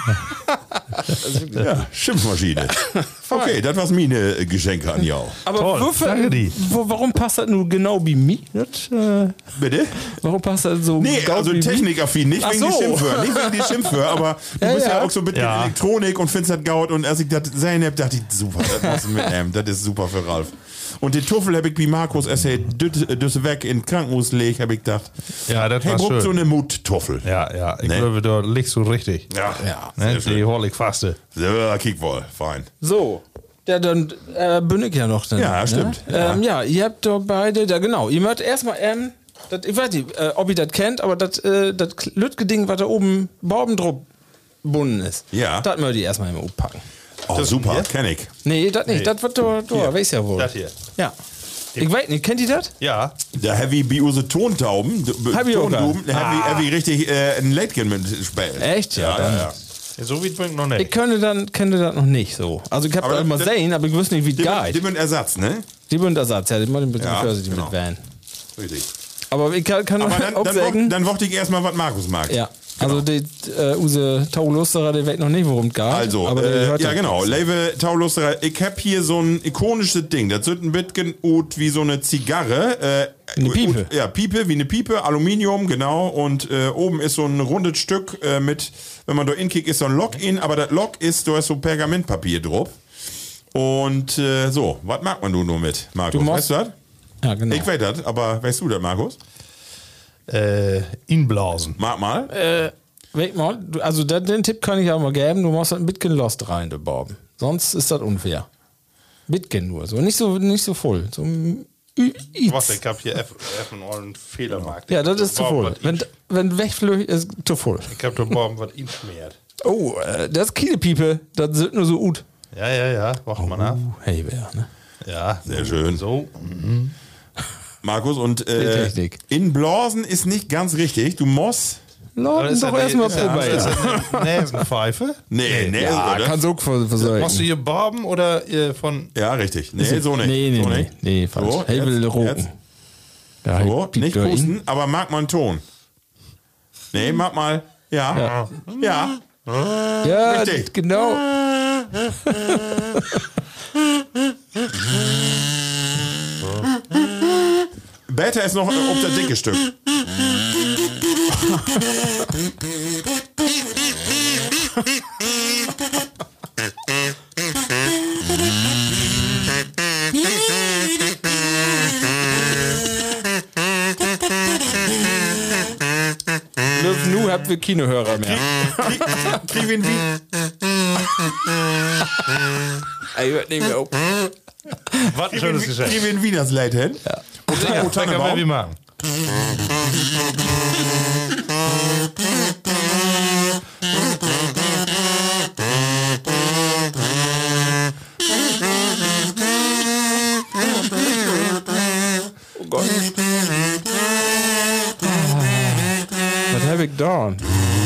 Ja, Schimpfmaschine. Okay, das war's meine äh, Geschenke an jou. Aber Toll, wofür, danke dir. wo, warum passt das nur genau wie mir? Das, äh, Bitte? warum passt das so Nee, genau also wie mir? technikaffin, nicht Ach wegen die so. Schimpfwörter, nicht wegen die Schimpfwörter, aber du Ja, bist ja, ja. auch so mit Ja. Elektronik und findest das gaut und als ich das sehen hab, dachte ich, super, das musst du mitnehmen, das ist super für Ralf. Und den Tuffel hab ich wie Markus erzählt, das weg in Krankenhaus leg, hab ich gedacht, Ja, das hey, war guck schön. so eine Muttuffel. Ja, ja, ich Nee. glaube, da liegst du richtig. Ja, Ja. Ne? sehr Die schön. hol ich faste. So, kick wohl, fein. So. Ja, dann äh, bin ich ja noch. Dann, Ja, ne? stimmt. Ähm, ja, ihr habt doch beide, da genau, ihr möchtet erstmal, ähm, dat, ich weiß nicht, äh, ob ihr das kennt, aber das äh, das Lütke-Ding, was da oben, oben drauf gebunden ist, Ja. das möchte ich erstmal im packen. Oh, super, kenn ich. Nee, das nicht, das wird da, da, weiß ja wohl. Das hier. Ja. Ich weiß nicht, kennt ihr das? Ja. Da heavy wie unsere Tontauben, Hab ich auch Tonduben, gehabt. heavy, heavy richtig äh, ein Leitgen mit spielen. Echt? Ja, Ja, dann- ja, ja. So wie es noch nicht. Ich könnte dann, könnte das noch nicht so. Also ich hab Aber das mal das- sehen, aber ich wüsste nicht, wie Die es sind- die geht. sind Ersatz, ne? Die sind Ersatz, ja, die muss ich ein bisschen Ja, vorsichtig genau. mit Van. Richtig. Aber ich kann, kann Aber dann, auch dann, sagen, wocht, dann wochte ich erstmal, was Markus mag. ja, also die äh, Use Taulusterer, der weiß noch nicht, worum es geht. Also, aber der äh, hört ja das. genau, Lewe Taulusterer, ich hab hier so ein ikonisches Ding, das wird ein bisschen ut wie so eine Zigarre. Äh, Eine Piepe. ut- Ja, Piepe, wie eine Piepe, Aluminium, genau, und äh, oben ist so ein rundes Stück äh, mit, wenn man da inkickt, ist so ein Lock in, aber das Lock ist, da ist so Pergamentpapier drauf. Und äh, so, was mag man nun nur mit, Markus? Du Weißt du das? Ja, genau. Ich weiß das, aber weißt du das, Markus? Äh, inblasen. Mag mal. Äh, wait mal, du, also den, den Tipp kann ich auch mal geben, du machst ein bisschen Lost rein, du Bob. Sonst ist das unfair. Bitgen nur, so nicht so nicht so voll. So ein Ü- Warte, Iz. ich hab hier F, F einen Fehlermarkt. Ja, das ist zu voll. Wenn, wenn wegflöch ist zu voll. Ich hab da morgen was inschmiert. Oh, äh, das ist Kielpiepe, das sind nur so gut. Ja, ja, ja. Wacht mal nach. Uh, hey, wer, ne? Ja, Sehr schön. So. Markus, und Die äh, Technik. inblasen ist nicht ganz richtig. Du musst. Lass doch erstmal probieren. Ist das eine Nasenpfeife? Nee, nee, Ja, oder? kann so versorgen. Machst du hier Barben oder äh, von. Ja, richtig. Nee, so nicht. Nee, nee, so nee, nicht. nee, falsch. So, Hey, will jetzt, roken. jetzt. Ja, hey, So, piept nicht da pusten, in. aber mag man Ton. Nee, mag mal. Ja. Ja. Ja, Richtig. genau. Besser ist noch äh, auf das dicke Stück. Löw, nu habt wir Kinohörer mehr. Krieg, krieg ihn wie. Ey, hört nicht mehr auf. Was ein Krieg schönes ihn, Geschenk. krieg ihn wie das Leid hin. Ja. Und Ja, dann dann können wir wie Tannenbaum. machen. Oh Gott. Was hab ich da?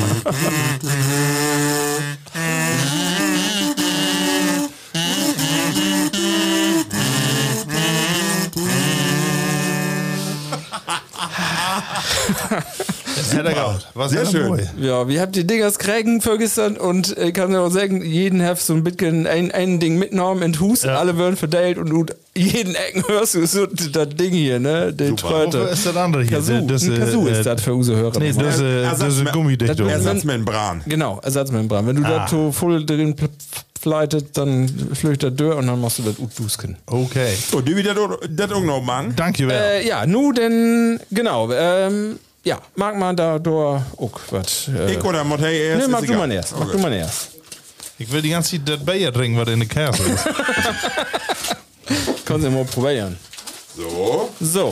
Das hätte er gehabt. Was Sehr hat er schön. wohl? Ja, wir habt die Dingers kriegen vorgestern und ich kann dir auch sagen, jeden hat so ein bisschen ein, ein Ding mitgenommen in den Hus, Ja. alle werden verteilt und du jeden Ecken hörst du so das Ding hier, ne? Den Wofür Tröte. ist das andere hier? Kazoo, Das, ein äh, Kazoo ist äh, das für unsere Hörer. Nee, das, äh, das ist Ersatzme- Gummidichtung. das- Ersatzmembran. Genau, Ersatzmembran. Wenn du Ah. das so voll drin pl- fleitet, dann flöcht das durch und dann machst du das Utdusken. Okay. So, du wieder das auch noch machen. Danke, Wer. Äh, ja, nu denn, genau, ähm, ja, mag man da durch, oh, was, äh, Ich oder Mottei erst? ne, ist mach du egal. mal erst, mach Okay. du mal erst. Ich will die ganze Zeit das Bier trinken, was in der Kerze ist. Können Sie mal probieren. So. So,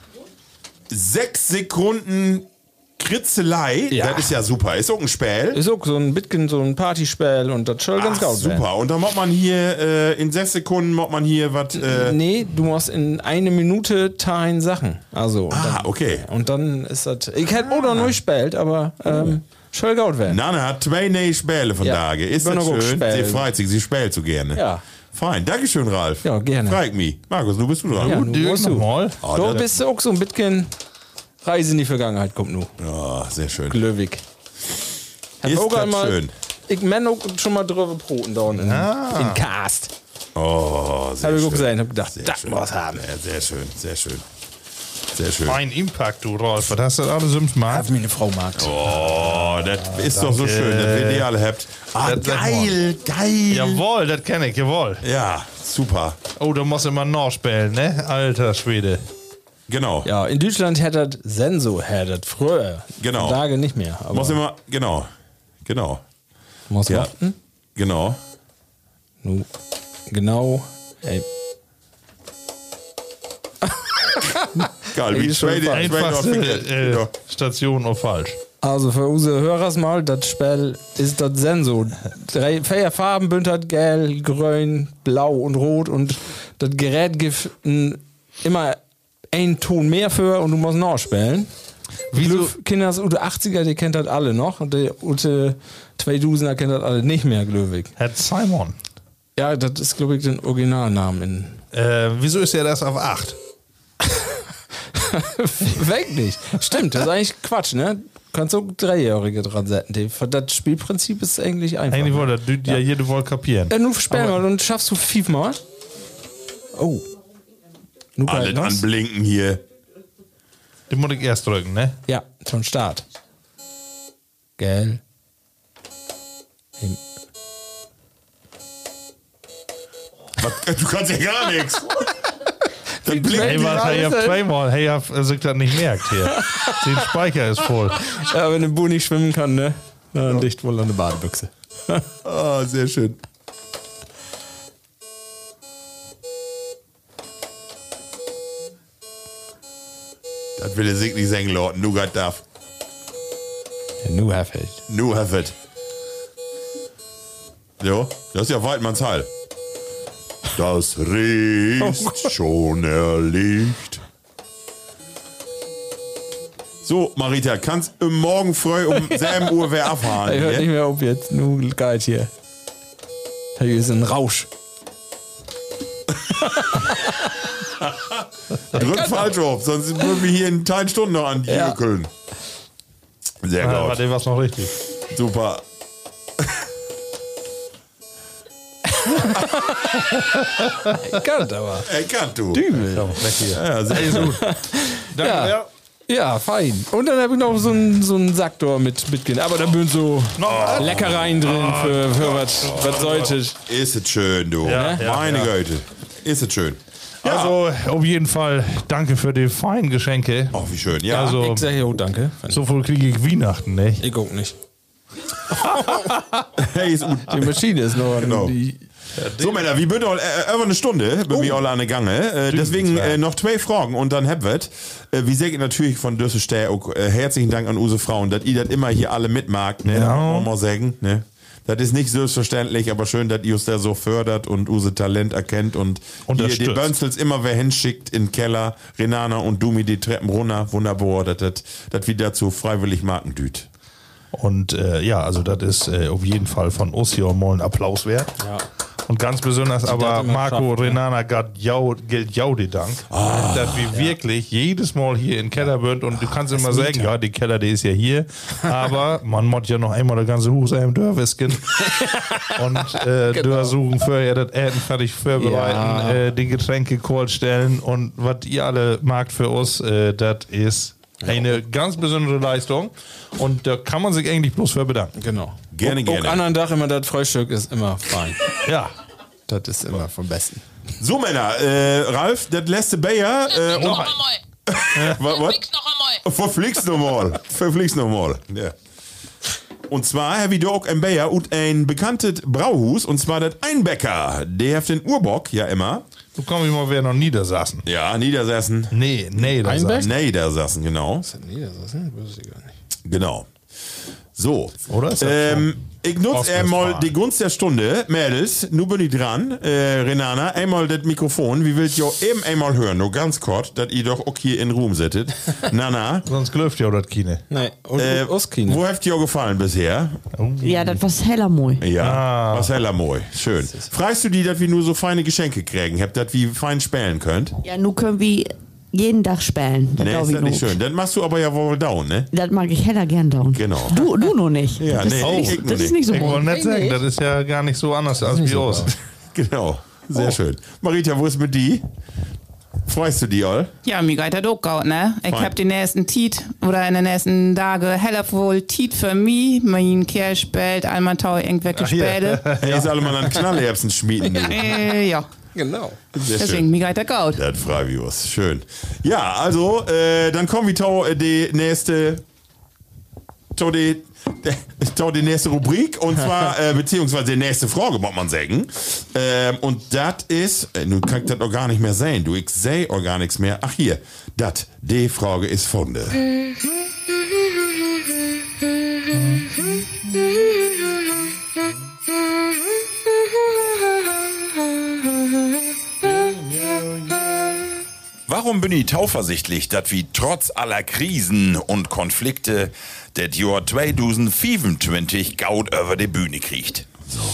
Sechs Sekunden Kritzelei. Ja. Das ist ja super. Ist auch ein Spiel. ist auch so ein bisschen so ein Partyspiel und das soll ganz Ach, gut werden. super. Und dann macht man hier, äh, in sechs Sekunden macht man hier was. Äh, Nee, du musst in eine Minute teilen Sachen. Also, und ah, dann, okay. und dann ist das, ich hätte auch noch neu gespielt, aber, ähm, soll gut werden. Nana hat zwei neue Spiele von Ja. Tage. Ist Bin das auch schön? gespielt. Sie freut sich, sie spielt so gerne. Ja. Fein. Dankeschön, Ralf. Ja, gerne. Frag mich. Markus, du bist du dran. Ja, Ja, nu Die musst du. nochmal. Oh, Du das- bist auch so ein bisschen Reise in die Vergangenheit, kommt nu. sehr schön. Glöwig. Hat Ist auch das einmal- schön. Ich meine auch schon mal drüber Broten da in, Ah. in Cast. Oh, sehr Habe ich schön. auch gesehen, hab gedacht, Sehr das schön. muss haben. Ja, sehr schön, sehr schön. Sehr schön. Ein Impact, du Rolf. Was hast du alles im Smart? Hat meine Frau mag. Oh, das ist doch so schön, dass ihr die alle habt. Ah, Das sag geil, geil. Jawohl, das kenne ich, jawohl. Ja, super. Oh, da muss immer nachspielen, ne? Alter Schwede. Genau. Ja, in Deutschland hätte das Senso, hätte das früher. Genau. Tage nicht mehr. Aber Muss immer, genau. Genau. muss Ja. warten. Genau. Nu, genau. Ey, Geil, wie Ist schon zwei, zwei Einfachste Dorf- äh, Ja. Station auf falsch. also für unsere Hörers mal, das Spiel ist das Senso. Drei, vier Farben bündert, gelb, grün, blau und rot und das Gerät gibt n- immer einen Ton mehr für und du musst nachspielen. Wieso? Kinder aus der achtziger, die kennt das alle noch und die Ute zweitausender kennt das alle nicht mehr, glücklich. Herr Simon. Ja, das ist, glaube ich, den Originalnamen in. Äh, wieso ist er das auf acht? Weg nicht. Stimmt, das ist eigentlich Quatsch, ne? Kannst du Dreijährige dran setzen. Die- Das Spielprinzip ist eigentlich einfach. Eigentlich wollte das ja. ja jede wohl kapieren. Ja, nur spiel mal und schaffst du fünfmal. Oh. Nur Alle bald noch? anblinken hier. Den muss ich erst drücken, ne? Ja, zum Start. Gell. Im- Was, du kannst ja gar nichts. Dann blinkt Hey, die was, hey, ich hab Scheiße. zweimal, hey, ich hab sich das nicht merkt hier. Den Speicher ist voll. Ja, wenn ein Bu nicht schwimmen kann, ne? Dann liegt wohl an der Badebüchse. Ah, sehr schön. Das will er sich nicht sagen, Leute. Nu got darf. Ja, nu have it. Nu have it. Jo, das ist ja Weidmanns Heil. Das riecht schon erliegt. So, Marita, kannst du morgen früh um sieben Uhr wer abfahren? Ich hört ja? nicht mehr auf jetzt. Nu geht hier. Hier ist ein Rausch. Drück falsch auf, sonst würden wir hier in kleinen Stunden noch an die Ja. Jökeln. Sehr Ja, gut. warte, was noch richtig. Super. Kann aber. Erkannt du. Dübel. Ja, sehr gut. Danke, Ja. ja. Ja, fein. Und dann habe ich noch so einen so einen Sack da mit mitgehen. Aber da sind so Leckereien drin für, für was was sollte. Ist es schön, du. Ja, ja, Meine ja. Güte. Ist es schön. Ja. Also, auf jeden Fall danke für die feinen Geschenke. Oh, wie schön. Ja. Also, Ich sage ja, danke. so viel kriege ich Weihnachten, nicht? Ich guck nicht. Hey, ist gut. Die Maschine ist noch Genau. die, So, Männer, wir sind all, äh, über eine Stunde, bin wir alle an der Gange. Äh, deswegen äh, noch zwei Fragen und dann habt wir. Äh, wie sehr ich natürlich von Dösse Stär auch äh, herzlichen Dank an unsere Frauen, dass ihr das immer hier alle mitmagt, ne? Ja. Wollen wir mal sagen, ne? Das ist nicht selbstverständlich, aber schön, dass ihr uns da so fördert und unser Talent erkennt und hier Unterstützt. die Bönzels immer wer hinschickt in den Keller. Renana und Dumi die Treppen runter. Wunderbar, dass das das wieder zu freiwillig Marken düht. Und äh, ja, also das ist äh, auf jeden Fall von uns hier mal ein Applaus wert. Ja. Und ganz besonders aber immer Marco schafft, ne? Renana Gott jau, gilt jau die Dank, dass wir wirklich jedes Mal hier in den Keller sind und du kannst immer sagen, ja, die Keller, die ist ja hier, aber man muss ja noch einmal das ganze Haus einem Dörr wischen und äh, Dörr suchen, vorher das Essen fertig vorbereiten, Ja. äh, die Getränke kalt stellen und was ihr alle magt für uns, äh, das ist eine ganz besondere Leistung und da kann man sich eigentlich bloß für bedanken. genau. Gerne, auch, gerne. Auch anderen Tag immer das Frühstück ist immer fein. Ja. Das ist immer vom Besten. So, Männer, äh, Ralf, das letzte Bayer. Äh, Noch und, einmal. was? was? Fix noch einmal. Verflixt nochmal. Verflixt nochmal. Ja. Und zwar habe ich da auch ein Bayer und ein bekanntes Brauhus, und zwar das Einbäcker. Der hat den Urbock ja immer. Du kommst mal wer noch Niedersassen. Ja, Niedersassen. Nee, nee, das Einbeck? sagt- Niedersassen, genau. Nee, das ist nicht, wusste ich gar nicht. Genau. So. Oder ist das Ähm, ich nutze Ostwestfalen? einmal die Gunst der Stunde. Mädels, nu bin ich dran. Äh, Renana, einmal das Mikrofon. Wie wollt ihr eben einmal hören? Nur ganz kurz, dass ihr doch auch hier in Ruhm sittet. Nana, Sonst glöft ja das Kine. Nee, und äh, äh, Oskine. wo habt ihr gefallen bisher? Ja, das war heller moi. Ja, was heller moi. Schön. Fragst du die, dass wir nur so feine Geschenke kriegen? Habt ihr das wie fein spellen könnt? Ja, nu können wir jeden Tag spielen. Das Nee, glaub ist ich das nicht noch. schön. Das machst du aber ja wohl down, ne? Das mag ich heller gern down. Genau. Du, du noch nicht. Ja, das nee, ist, ich nicht, noch das ist nicht. nicht so Ich wollte gut. nicht sagen, das ist ja gar nicht so anders als wie uns. Genau. Sehr schön. Marita, wo ist mit die? Freust du die all? Ja, mir geht das auch gut, ne? Ich Fein. hab die nächsten Tiet oder in den nächsten Tagen heller wohl Tiet für mich. Mein Kerl spielt einmal tau irgendwelche hier. Spiele. Hey, ist alle mal an Knallerbsen schmieden. du. äh, ja, Genau. Sehr deswegen schön. mir geht das gut. Das frei wie was. Schön. Ja, also, äh, dann kommen wir tau äh, die nächste, tau die, tau die nächste Rubrik, und zwar, äh, beziehungsweise die nächste Frage, muss man sagen. Ähm, und das ist, äh, nun kann ich das auch gar nicht mehr sehen, du, ich sehe auch gar nichts mehr. Ach hier, das, die Frage ist folgende. Warum bin ich tauversichtlich, dass wir trotz aller Krisen und Konflikte das Jahr zwanzig fünfundzwanzig Gaut über die Bühne kriegt?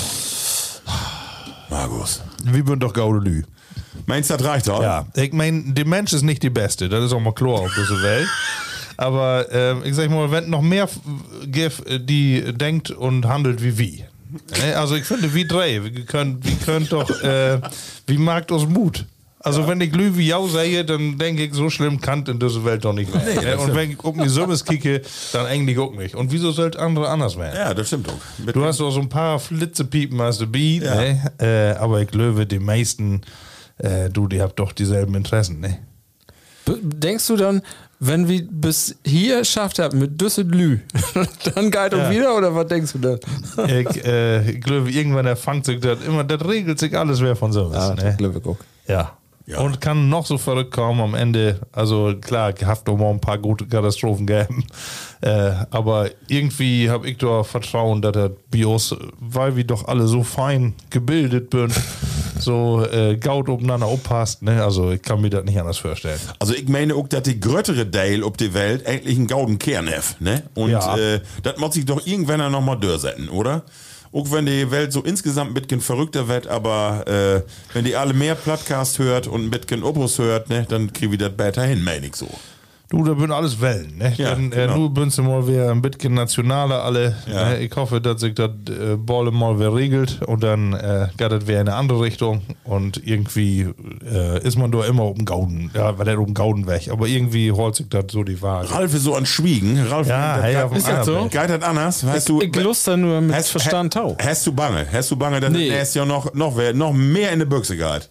Markus. Wir sind doch Gaudelü. Meinst du, das reicht auch? Ja, ich meine, der Mensch ist nicht die Beste, das ist auch mal klar auf dieser Welt. Aber ähm, ich sag mal, wenn noch mehr f- gibt, die denkt und handelt wie wir. Ne? Also ich finde, wie drei, wir können, wir können doch, äh, wie mag uns Mut? Also wenn ich Lü wie Jau sehe, dann denke ich, so schlimm kann in dieser Welt doch nicht werden. Nee, und wenn ich um die Summes kicke, dann eigentlich auch nicht. Und wieso sollte andere anders werden? Ja, das stimmt doch. Mit Du hast doch so ein paar Flitzepiepen als du Beat, Ja. ne? Äh, aber ich glaube, die meisten, äh, du, die habt doch dieselben Interessen, ne? B- Denkst du dann, wenn wir bis hier schafft haben mit Düsseldorf, dann geht Ja. auch wieder oder was denkst du dann? ich, äh, ich glaube, irgendwann erfangt sich das immer, das regelt sich alles wer von sowas, Ja, ne? Glöwe guck. Ja. Ja. Und kann noch so verrückt kommen am Ende. Also klar, ich habt doch mal ein paar gute Katastrophen gegeben. Äh, aber irgendwie habe ich da Vertrauen, dass der BIOS, weil wir doch alle so fein gebildet sind, so äh, gaut aufeinander aufpasst. Ne? Also ich kann mir das nicht anders vorstellen. Also ich meine auch, dass die größere Teil auf der Welt eigentlich einen gauden Kern hat, ne? Und Ja. äh, das muss sich doch irgendwann noch mal durchsetzen, oder? Auch wenn die Welt so insgesamt ein bisschen verrückter wird, aber äh, wenn die alle mehr Podcast hört und ein bisschen Opus hört, ne, dann kriegen wir das besser hin, meine ich so. Du, da bin alles Wellen, ne? Ja, dann, äh, genau. du bist mal wieder ein bisschen nationaler alle. Ja. Ne? Ich hoffe, dass sich das äh, Ball mal wieder regelt und dann äh, geht das wieder in eine andere Richtung und irgendwie äh, ist man da immer um Gauden, ja, weil der um Gauden weg, aber irgendwie holt sich das so die Waage. Ralf ist so an Schwiegen. Ralf, Ja, das hey, geht- auf dem ist das so? Angerberg. Geht das anders? Weißt du, Ich lust da nur mit hast- Verstand tau. ha- Hast du Bange? Hast du Bange, dass Nee. nee. es ja noch, noch, wer- noch mehr in die Büchse geht?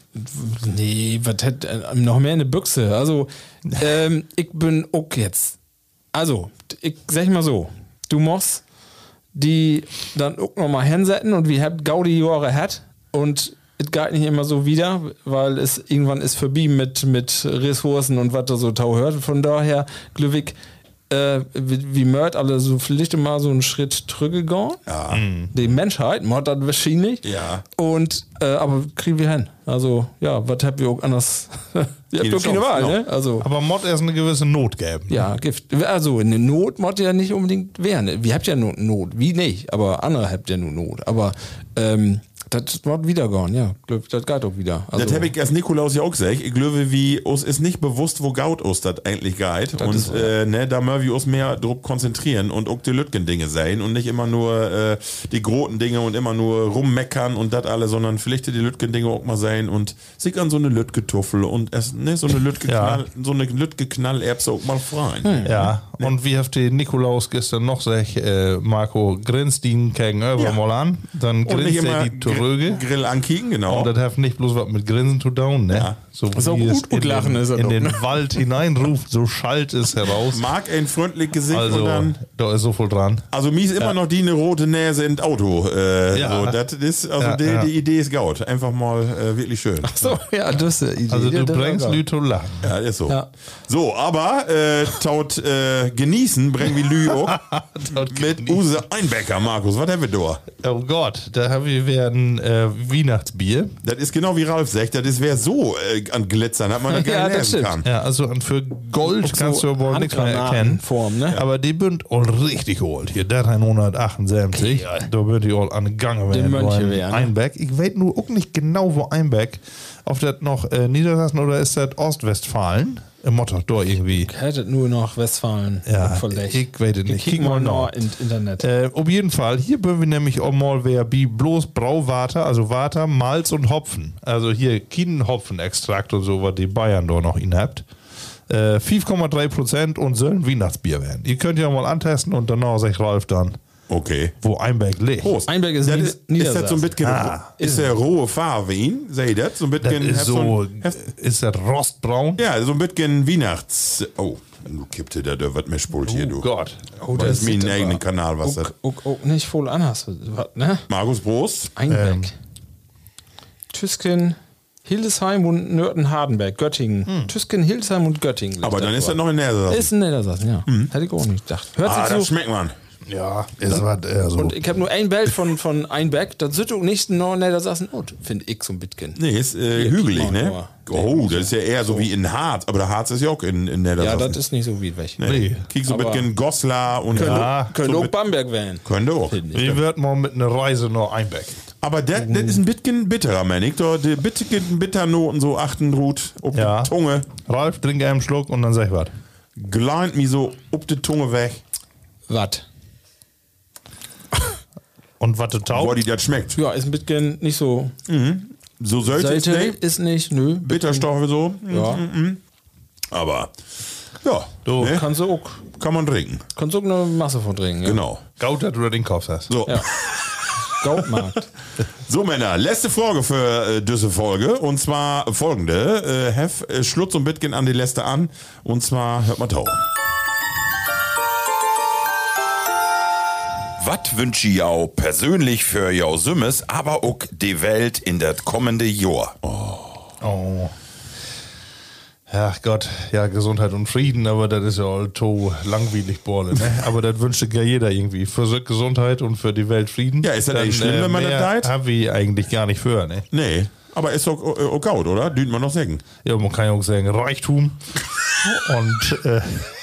Nee, was hätte äh, noch mehr eine Büchse? Also, ähm, ich bin auch jetzt. Also, ich sag mal so, du musst die dann auch noch mal hinsetzen und wir habt Gaudi Jahre hat und es geht nicht immer so wieder, weil es irgendwann ist vorbei mit, mit Ressourcen und was da so tau hört. Von daher, glücklich, äh, wie, wie Mörd alle so vielleicht mal so einen Schritt zurückgegangen. Ja. Die Menschheit macht das wahrscheinlich. Ja. Und, äh, aber kriegen wir hin. Also, ja, was habt ihr auch anders? ihr habt Keine doch keine Chance, Wahl, genau. ne? Also, Aber Mod erst eine gewisse Not geben. ja, Gift. Also, eine Not muss ja nicht unbedingt werden. Wir habt ja Not, Not. Wie nicht, aber andere habt ja nur Not. Aber, ähm, das wird wieder gehen, ja. Glück, das geht auch wieder. Also, Das habe ich als Nikolaus ja auch gesagt. Ich glaube, wie uns ist nicht bewusst, wo Gaut uns das eigentlich geht. Das ist Und wahr. äh, ne, da müssen wir uns mehr drauf konzentrieren und auch die Lütgen-Dinge sein und nicht immer nur äh, die großen Dinge und immer nur rummeckern und das alle, sondern vielleicht die Lütgen-Dinge auch mal sein und sich an so eine Lütgetuffel und es, ne, so eine Lütge-Knall, so eine Lütge-Knall-Erbse auch mal freuen. Ja, und wie habt ihr Nikolaus gestern noch gesagt, äh, Marco, grinst ihn gegenüber Ja. mal an, dann Und nicht grinst er immer die Tröge. Gr- Grill ankicken, genau. Und das hat nicht bloß was mit Grinsen zu tun, ne? Ja. So Ist auch wie es gut- gut in lachen den, ist er in doch, den ne? Wald hineinruft, so schallt es heraus. Mag ein freundlich Gesicht und Also, dann. da ist so viel dran. Also mir ist immer noch die eine rote Näse in Auto. Äh, Ja. so, das ist, also Ja, die, ja. die Idee ist gaut. Einfach mal äh, wirklich schön. so, ja, das ist eine Idee. Also du Ja, das bringst war geil. Lü zu lachen. Ja, ist so. Ja. So, aber äh, taut äh, genießen bringen wir Lü auch mit Use Einbecker, Markus. Was haben wir da? Oh Gott, da haben wir wieder ein äh, Weihnachtsbier. Das ist genau wie Ralf sagt, das ist wer so äh, an Glitzern, hat man da Ja, gar nicht das lesen stimmt. kann. Ja, also und für Gold Auch kannst so du wohl nichts mehr erkennen. Handgranatenform, ne? Aber die bünd all richtig old. Hier, dreihundertachtundsiebzig. Da bünd die all an den Gange werden. Mönche Wo ein wären, ne? Einbeck. Ich weiß nur auch nicht genau, wo Einbeck. Ob das noch äh, Niedersachsen oder ist das Ostwestfalen? Im Motto, da irgendwie. Hättet nur noch Westfalen Ja, verlegt. ich weiß es nicht. Kick Kick mal mal noch nach. in Internet. Äh, auf jeden Fall, hier bünden wir nämlich auch mal wer bi bloß Brauwater, also Water, Malz und Hopfen. Also hier kein Hopfenextrakt und so, was die Bayern da noch in habt. Äh, fünf Komma drei Prozent und sollen Weihnachtsbier werden. Ihr könnt ja mal antesten und danach sagt Ralf dann, Okay. wo Einbeck liegt. Prost. Einbeck ist das Nieder- ist, ist das so ein bisschen, Ah. ist der rohe Fahrwein, seht ihr das? So ein Das bisschen, ist hast so, ein- hast- ist das rostbraun? ja, so ein bisschen Weihnachts, oh, du kippte da, da wird mir spult hier, du. Oh Gott. Oh, das ist mein eigenen Kanal, was das. Auch, auch, auch nicht voll anders. Was, ne? Markus Prost. Einbeck. Ähm. Tüsken, Hildesheim und Nörten-Hardenberg, Göttingen. Tüsken, Hildesheim und Göttingen. liegt Aber dann ist vor. das noch in Niedersachsen. Ist in Niedersachsen, ja. Hätte ich auch nicht gedacht. Hört Ah, sich das so. schmeckt man. Ja, ist was eher so. Und ich habe nur ein Bild von, von Einbeck. Das sind auch nicht noch Niedersachsen. Oh, finde ich so ein bisschen. Nee, ist äh, Hier, hügelig, guck mal ne? nur. Oh, das ist ja eher so wie in Harz, aber der Harz ist ja auch in, in Ja, Niedersachsen. das ist nicht so weit weg. Nee. Kriegst so ein Aber- bisschen Goslar und Könnte, ja, könnte so auch mit- Bamberg werden. Könnte auch. Finde ich. Wie wird man mit einer Reise nach Einbeck? Aber das das ist ein bisschen bitterer, meine ich. Da die bisschen Bitternoten so achten ruht auf Ja. die Zunge. Ralf, trink einen Schluck und dann sag ich was. Gleint mir so auf die Zunge weg. Was? Und was du Boah, taub? die das schmeckt. Ja, ist ein bisschen nicht so. Das So sollte es Seite nicht. ist nicht, nö. Bitterstoffe so. Ja. Mhm. Aber, ja, Du ne? kannst du auch, kann man trinken. kannst du auch eine Masse von trinken. Ja. Genau. Gaut, dass du den Kopf hast. So. Ja. Gautmarkt. So, Männer, letzte Frage für äh, diese Folge. Und zwar folgende. Äh, Hef äh, Schlutz und Bitgen an die Liste an. Und zwar, hört mal tau. Was wünsche ich auch persönlich für jou Sümmes, aber auch die Welt in das kommende Jahr? Oh. Ja, Gott, ja, Gesundheit und Frieden, aber das ist ja all to langweilig, Borle, ne? Aber das wünscht ja jeder irgendwie. Für so Gesundheit und für die Welt Frieden. Ja, ist das eigentlich schlimm, wenn man das leid? Hab ich eigentlich gar nicht für, ne? Nee, aber ist doch äh, auch gaut, oder? Dünt man noch sagen. Ja, man kann ja auch sagen, Reichtum und äh,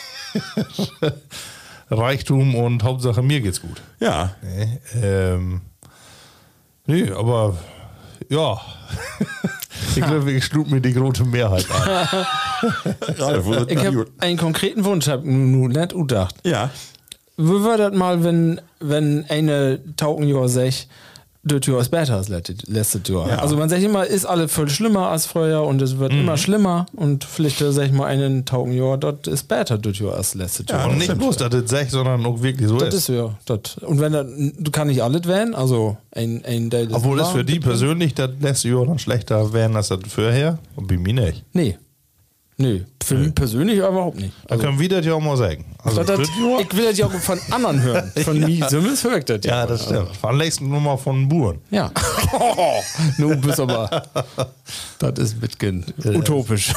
Reichtum und Hauptsache mir geht's gut. Ja. Nee, ähm, nee, aber ja. Ich glaube, ich schlug mir die große Mehrheit an. Ich habe einen konkreten Wunsch, hab nur nicht gedacht. Ja. Wie war das mal, wenn, wenn eine taugen Jahr sech, das Jahr ist besser als letztes Jahr? Ja. Also man sagt immer, ist alles viel schlimmer als früher und es wird Mhm. immer schlimmer und vielleicht sag ich mal einen taugen Jahr, das ist besser das Jahr als letztes Jahr. Und nicht bloß, dass das sech, sondern auch wirklich so Das ist. ist ja, das. Und wenn das, du kannst nicht alles wählen, also ein, ein Teil ist Obwohl es wahr. für die persönlich das letzte Jahr dann schlechter wären als das vorher. Und bei mir nicht. Nee. Nö. Für mich persönlich überhaupt nicht. Da können wir das ja auch mal sagen. Also Das, das, das Jahr- ich will das ja auch von anderen hören. Von mir zumindest höre ich das ja, das stimmt. Von nächsten Nummer von Buren. Ja. Nu bist aber. Das ist ein bisschen utopisch.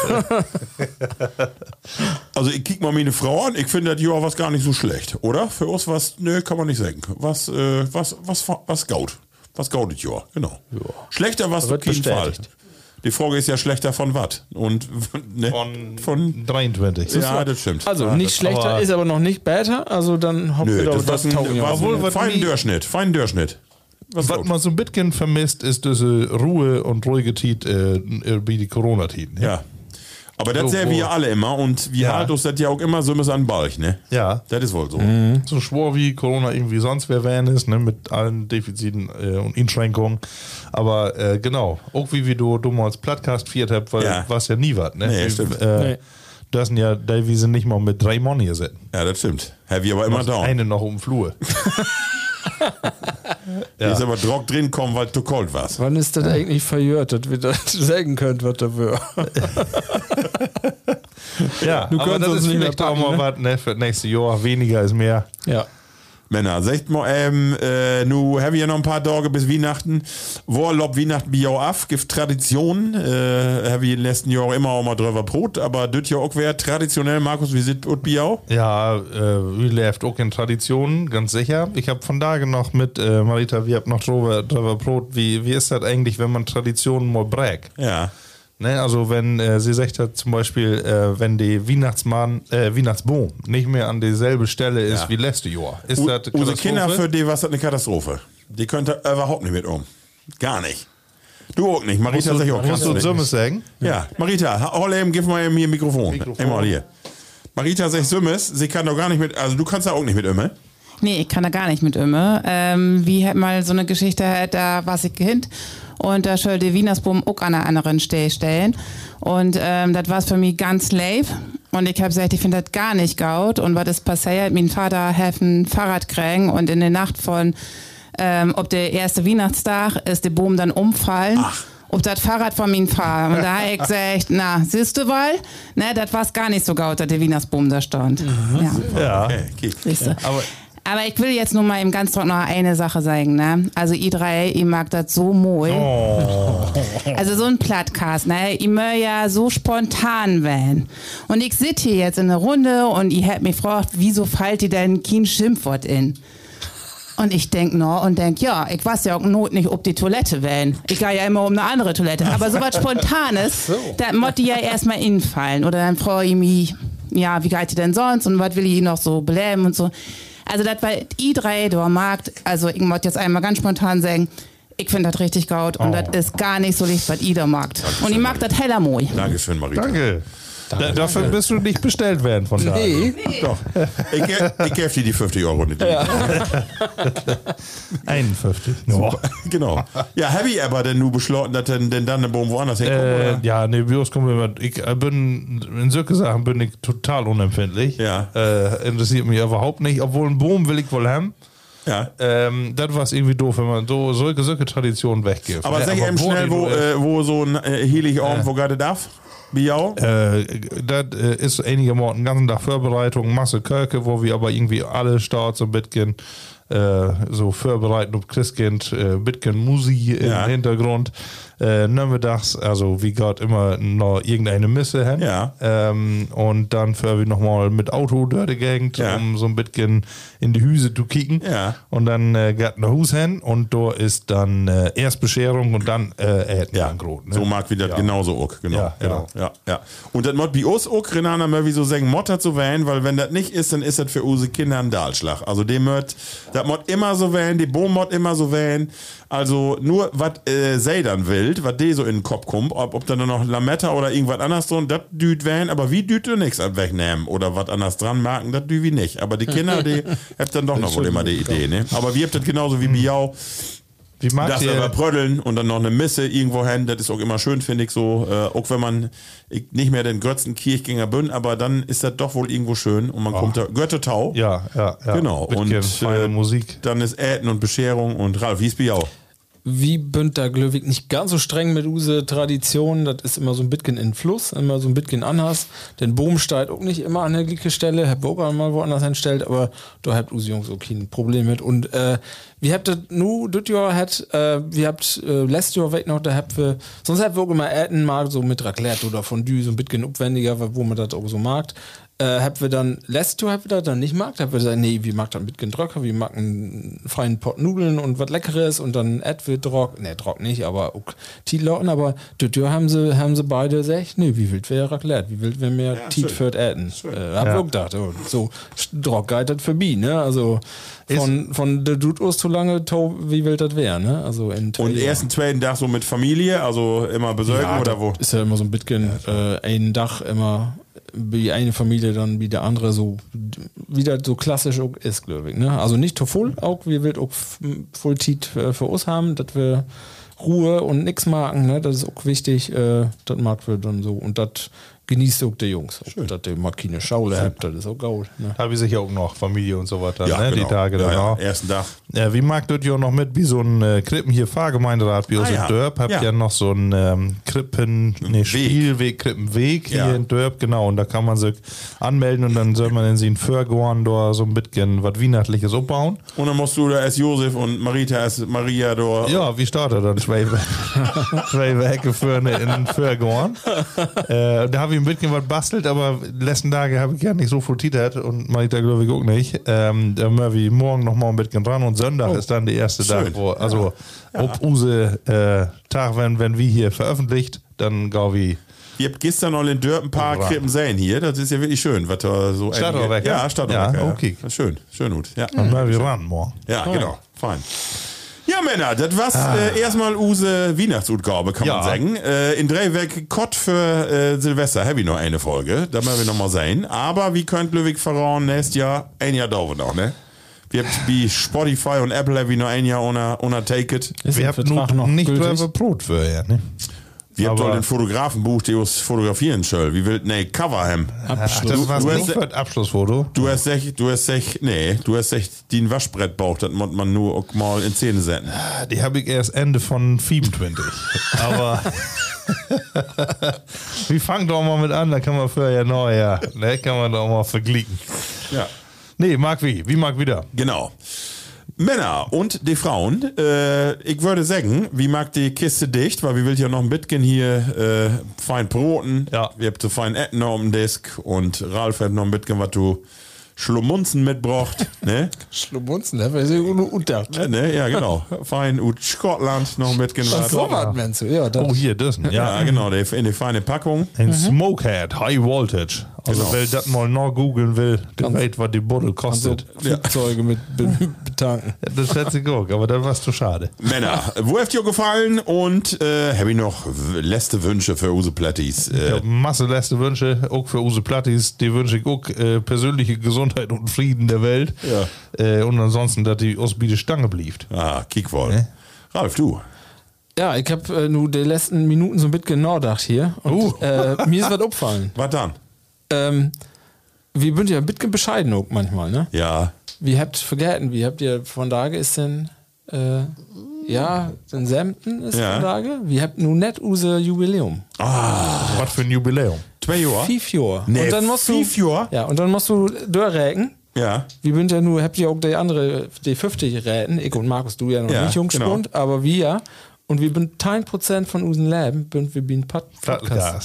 Also ich kick mal meine Frau an, ich finde das Jahr was gar nicht so schlecht, oder? Für uns was, nö, kann man nicht sagen. Was, äh, was, was, was gaut. Was gaut das Jahr, genau. Schlechter was auf Wird jeden Fall. bestätigt. Die Frage ist ja schlechter von was? Und, ne? Von, Von, dreiundzwanzig. ja, das stimmt. Also ja, nicht das, schlechter, aber- ist aber noch nicht besser. Also dann hoffen Nö, wir das doch, war ein, taugen war Jahr. so Obwohl, ein was feinen mir- Durchschnitt. Feinen Durchschnitt. Was Was gaut? man so ein bisschen vermisst, ist diese Ruhe und ruhige Zeit äh, wie die Corona-Zeit. Ne? Ja. Aber das So, sehen wo- wir ja alle immer und wir Ja. halten uns das ja auch immer so ein bisschen an den Balch, ne? Ja. Das ist wohl so. So schwor wie Corona irgendwie sonst wer wären ist, ne, mit allen Defiziten äh, und Einschränkungen. Aber äh, genau, auch wie wir du dumm als Podcast viert habt, weil Ja. was ja nie was, ne? Nee, Wir, stimmt. Äh, Nee. Das sind ja, da wir sind nicht mal mit drei Mann hier sitzen. Ja, das stimmt. Haben wir aber immer da. Eine noch um den Flur. Die ist aber Drock drin kommen, weil du kalt warst. Wann ist das eigentlich verjährt, dass wir das sagen könnt, was dafür? Ja, Du aber kannst das uns ist nicht mehr vielleicht auch packen, mal was, ne, für das nächste Jahr. Weniger ist mehr. Ja. Männer, sagt mal, ähm, äh, nu haben wir ja noch ein paar Tage bis Weihnachten. Wo lob Weihnachten bi jau af? Gibt Tradition. Äh, haben wir in den letzten Jahren immer auch mal drüber Brot, aber das ja auch wäre traditionell, Markus, wie sieht ut bi jau? Ja, äh, wir lebt auch in Traditionen, ganz sicher. Ich habe von da noch mit äh, Marita, wir haben noch drüber, drüber Brot. Wie, wie ist das eigentlich, wenn man Traditionen mal prägt? Ja. Ne, also wenn äh, sie sagt hat zum Beispiel, äh, wenn die Weihnachtsmann, äh, Weihnachtsbaum nicht mehr an dieselbe Stelle ist Ja. wie letzte Jahr, ist U- das Unsere Katastrophe? Kinder, für die was das eine Katastrophe. Die könnte überhaupt nicht mit um. Gar nicht. Du auch nicht. Marita Musst sagt du, auch, musst kannst du du nicht. Summes sagen? Ja, Marita, hol eben, gib mal mir ein Mikrofon. Mikrofon. Einmal hier. Marita sagt Sümmes, sie kann doch gar nicht mit, also du kannst da auch nicht mit immer. Nee, ich kann da gar nicht mit immer. Ähm, wie hat mal so eine Geschichte, da war ich Kind und da soll der Wienersboom auch an einer anderen Stelle stellen. Und ähm, das war für mich ganz leib. Und ich habe gesagt, ich finde das gar nicht gaut. Und was ist passiert? Mein Vater hat ein Fahrrad kriegen und in der Nacht von, ähm, ob der erste Weihnachtstag, ist der Boom dann umfallen. Ach. Ob das Fahrrad von mir fahren. Und da habe ich gesagt, na, siehst du wohl? Ne, das war gar nicht so gaut, dass der Wienersboom da stand. Ja. Ja. Okay, okay. Siehst du. Aber Aber ich will jetzt nur mal im ganz trocken noch eine Sache sagen, ne? Also ihr drei, ihr mag das so mooi. Oh. Also so ein Plattcast, ne? Ihr mögt ja so spontan werden. Und ich sitze hier jetzt in der Runde und ihr habt mich gefragt, wieso fallt ihr denn kein Schimpfwort in? Und ich denk noch und denk, ja, ich weiß ja auch not nicht, ob die Toilette wählen. Ich gehe ja immer um eine andere Toilette. Aber so was Spontanes, da muss die ja erstmal infallen. Oder dann frage ich mich, ja, wie geht ihr denn sonst und was will ich noch so bleiben und so. Also das war I drei, der Markt, also ich muss jetzt einmal ganz spontan sagen, ich finde das richtig gut und Oh. das ist gar nicht so licht, was I der mag. Und ich mag das heller moi. Dankeschön, Marita. Danke. Da, dafür bist du nicht bestellt werden von da. Nee. Doch. Ich, ge- ich gebe dir die fünfzig Euro nicht. Ja. einundfünfzig. Super. Genau. Ja, habe ich aber denn nur beschlossen, dass denn, denn dann eine Bombe woanders hinkommt? Äh, oder? ja, nee, Bios kommen wir mit. Ich äh, bin, in solche Sachen bin ich total unempfindlich. Ja. Äh, interessiert mich überhaupt nicht, obwohl ein Boom will ich wohl haben. Ja. Ähm, das war irgendwie doof, wenn man so solche, solche Traditionen weggibt. Aber Ja, sag eben schnell, die wo, du- äh, wo so ein äh, Heiligabend, wo gerade darf? Biau? Äh, das äh, ist einige Mal den ganzen Tag Vorbereitung, Masse Kirche, wo wir aber irgendwie alle Starts und Bitcoin äh, so vorbereiten auf Christkind, äh, Bitcoin Musik Ja. im Hintergrund. Äh, nachmittags, also wie gerade immer noch irgendeine Messe hin. Ja. Ähm, und dann fahren wir nochmal mit Auto durch die Gegend, Ja. um so ein bisschen in die Hüse zu kicken. Ja. Und dann äh, geht ein Hus hin und da ist dann äh, erst Bescherung und dann äh, Äten Ja, angerot, ne? so mag wie das Ja. genauso auch, genau. Ja, genau. genau. Ja, ja. Und das mod bei uns auch, Renana, mal wie so sagen, Motter zu wählen, weil wenn das nicht ist, dann ist das für unsere Kinder ein Dahlschlag. Also dem mod, das mod immer so wählen, die Boom mod immer so wählen. Also nur, was äh, sei dann wild, was die so in den Kopf kommt, ob, ob dann noch Lametta oder irgendwas anderes so, das düt wählen, aber wie düt du nichts wegnehmen oder was anderes dran marken, das dü wie nicht. Aber die Kinder, die habt dann doch noch wohl immer die Idee, ne? Aber wir habt das genauso wie Biau. Wie mag Das ihr- aber prödeln und dann noch eine Messe irgendwo hin, das ist auch immer schön, finde ich so. Äh, auch wenn man ich, nicht mehr den Götzen Kirchgänger bin, aber dann ist das doch wohl irgendwo schön und man kommt da. Göttetau. Ja, ja, ja. Genau. Bitcoin, Und feine äh, Musik. dann ist Äten und Bescherung und Ralf, wie ist bei auch? Wie bünd da Glöwig nicht ganz so streng mit use Tradition, das ist immer so ein bisschen in Fluss, immer so ein bisschen anders. Den Boom steigt auch nicht immer an der gleichen Stelle, Herr Burger mal woanders hinstellt, aber da habt use Jungs auch kein Problem mit. Und äh, wie habt ihr nu, das Jahr hat, äh, wie habt äh, letztes Jahr weg noch, da habt wir, sonst habt wir auch immer Äten mal so mit Raclette oder Fondue, so ein bisschen aufwendiger, wo man das auch so mag. Äh, habt wir dann, letztes Jahr habt wir das dann nicht mag, habt wir gesagt, nee, wir mag dann ein bisschen Dröcker, wir mag einen feinen Pott Nudeln und was Leckeres und dann Äpfel Drock, ne, Drock nicht, aber auch Tietlotten, aber das Jahr haben sie, haben sie beide gesagt, nee, wie wild wäre Raclette, wie wild wäre mehr Ja, Tiet schön. für Äten. Äh, hab Ja. wir auch gedacht, oh, so Drock geht das vorbei, ne, also von, von der Dude zu lange, to, wie wild das wäre, ne, also in Und ersten, zweiten Tag so mit Familie, also immer besäugen ja, oder wo? ist ja immer so ein bisschen äh, ein Dach immer wie eine Familie dann wie der andere so wieder so klassisch auch ist, glaube ich. Ne? Also nicht zu voll, auch wir will auch voll Tiet für, für uns haben, dass wir Ruhe und nix machen, ne? Das ist auch wichtig, äh, das mag wir dann so und das genießt auch die Jungs. Auch, dass ihr mal keine Schaule habt, das ist auch geil. Ne? Habe ich sicher auch noch Familie und so weiter, Ja, ne? genau. Die Tage ja, danach. ja, ersten Tag. Ja, wie mag das ja noch mit, wie so ein äh, Krippen hier Fahrgemeinderat, wie aus Ah, dem ja. Dörp, habt Ja. ja noch so einen ähm, Krippen, nee, Weg. Spielweg, Krippenweg Ja. hier in Dörp, genau, und da kann man sich anmelden und dann soll man in sie in Förgorn da so ein bisschen was Weihnachtliches aufbauen. Und dann musst du da als Josef und Marita als Maria da. Ja, wie startet dann zwei, zwei Werke für eine in Förgorn. äh, da habe ich ein bisschen was bastelt, aber die letzten Tage habe ich ja nicht so viel Titet und Marita glaube ich auch nicht. Ähm, da müssen wir morgen noch mal ein bisschen dran und Sonntag ist dann der erste schön. Tag, wo, also ob use äh, Tag, wenn, wenn wir hier veröffentlicht, dann glaube ich. Ihr habt gestern noch in Dörp ein paar Ran. Krippen sehen hier. Das ist ja wirklich schön, was da so Stadtauwecker? Ja, Stadtauwecker. Ja, Ja, okay. ja. Schön, schön gut. Ja, Dann müssen wir ran morgen. ja genau. Fein. Ja, Männer, das war's äh, erstmal use Weihnachtsutgabe, kann man Ja. sagen. Äh, in Drehweg Kott für äh, Silvester habe ich noch eine Folge. Da werden wir noch mal sein. Aber wie könnt Löwig verrauen, nächstes Jahr, ein Jahr dauert noch, ne? Wir habt wie Spotify und Apple habe ich noch ein Jahr ohne, ohne Take It. Ist Wir der haben Vertrag noch nicht gültig? drüber Brot für, ja, ne? Wir habt Aber- doch den Fotografenbuch, der uns fotografieren soll. Wie will, nee, Cover hem. Ach, das war du nur hast- für das Abschlussfoto. Du hast echt, du hast echt, nee, du hast echt den Waschbrettbauch, das muss man nur auch mal in Szene setzen. Die habe ich erst Ende von fünfundzwanzig. Aber wir fangen doch mal mit an, da kann man für ja neu, ja. Ne, kann man doch mal verglichen. Ja. Nee, mag wie, wie mag wieder. Genau. Männer und die Frauen, äh, ich würde sagen, wie mag die Kiste dicht, weil wir will ja noch ein bisschen hier äh, fein broten. Ja. Wir habt so fein Etten noch am Disk und Ralf hat noch ein bisschen was du Schlummunzen mitbracht, ne? Schlumunzen, da wäre sie nur unter. Ja, ne? Ja, genau. Fein ut Schottland noch ein bisschen was. So was meinst du, ja. Das Oh, hier, das. Ja, Ja, genau, die, in die feine Packung. ein Smokehead, High Voltage. Also, Genau. wer das mal noch googeln will, der weiß, was die Bottle so kostet. Flugzeuge mit Be tanken. Das schätze ich auch, aber dann warst du schade. Männer, wo habt ihr gefallen? Und äh, habe ich noch w- letzte Wünsche für Use Platties? Ich Äh, habe Masse letzte Wünsche, auch für Use Plattis. Die wünsche ich auch äh, persönliche Gesundheit und Frieden der Welt. Ja. Äh, und ansonsten, dass die uns bitte Stange blieft. ah, kick wohl. Ne? Ralf, du. Ja, ich hab äh, nur die letzten Minuten so ein bisschen nachgedacht hier. Und Uh. äh, mir ist was aufgefallen. Was dann? Ähm, wir sind ja ein bisschen bescheiden auch manchmal, ne? Ja. Wie habt vergessen, wie habt ihr von Tage ist denn, äh, ja, den Sämten ist Ja. von Tage? Wie habt nun net unser Jubiläum? Was für ein Jubiläum. Zwei Jahre? Fünf Jahre. Nee, und dann musst du, fünf Jahre? Ja, und dann musst du durchräken. Ja. Wir sind ja nur, habt ihr auch die andere, die fünfzig Räten, ich und Markus, du ja noch Ja, nicht jungspund, genau. aber wir, und wir sind ein Prozent von unserem Leben, sind wir bin Pod Podcast. Plattgas.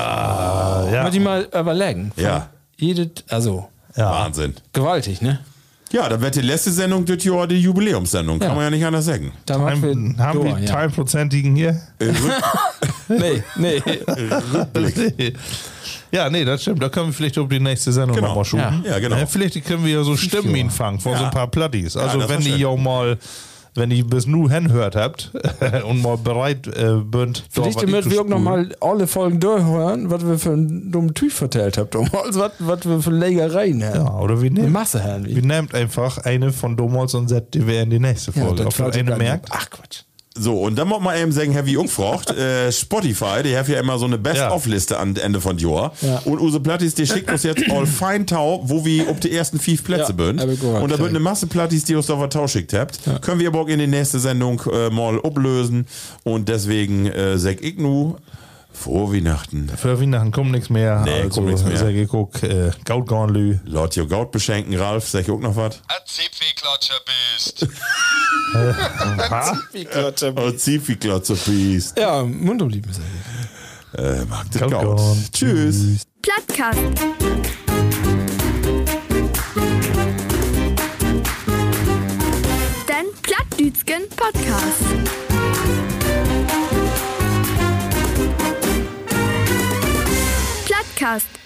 Ah, ja. Mal die mal überlegen. Von Ja. Jedes, also, Ja. Wahnsinn. gewaltig, ne? Ja, dann wird die letzte Sendung das Jahr die Jubiläumssendung. Ja. Kann man ja nicht anders sagen. Da machen wir, Haben, haben durch, wir ja. Teilprozentigen hier? Äh, Rück- Nee, nee. Rückblick. Ja, nee, das stimmt. Da können wir vielleicht auf die nächste Sendung Genau. nochmal schuben. Ja, ja, genau. Ja, vielleicht können wir ja so Stimmen fangen von Ja. so ein paar Plattis. Also das wenn wär ihr schön. ja mal, wenn ihr bis nu hinhört habt und mal bereit äh, bünd, Vielleicht damit wir auch nochmal alle Folgen durchhören, was wir für einen dummen Typ vertellt habt. Also, was, was wir für Lägereien haben. Ja, oder wir Eine nehmen, Masse haben wir wir. nehmen einfach eine von Domholz und Set, die wir in die nächste Folge. dann Ob ihr fällt eine dir merkt? Ach Quatsch. So, und dann muss man eben sagen, Heavy umgefragt, äh, Spotify, die haben ja immer so eine Best-of-Liste am Ende von Jahr. Ja. Und unsere Plattis, die schickt uns jetzt all Feintau, wo wir auf die ersten fünf Plätze Ja, sind. hab ich gehört, Und da wird ja. eine Masse Plattis, die uns auf der Tau schickt habt. Können wir aber auch in die nächste Sendung äh, mal ablösen. Und deswegen äh, sag ich nu, frohe Weihnachten. Für Weihnachten kommt nichts mehr. Nee, also, kommt nichts mehr. Sag ich guck, äh, Gautgornlü. Laut your Gaut beschenken, Ralf, sag ich auch noch was? A Zipfelklatscher bist. Und Zifi-Klotze, please. Ja, Mund umlieben ist Äh, mag das Gautgorn. Gaut. Tschüss. Plattkast. Den Plattdütschen Podcast. Plattkast.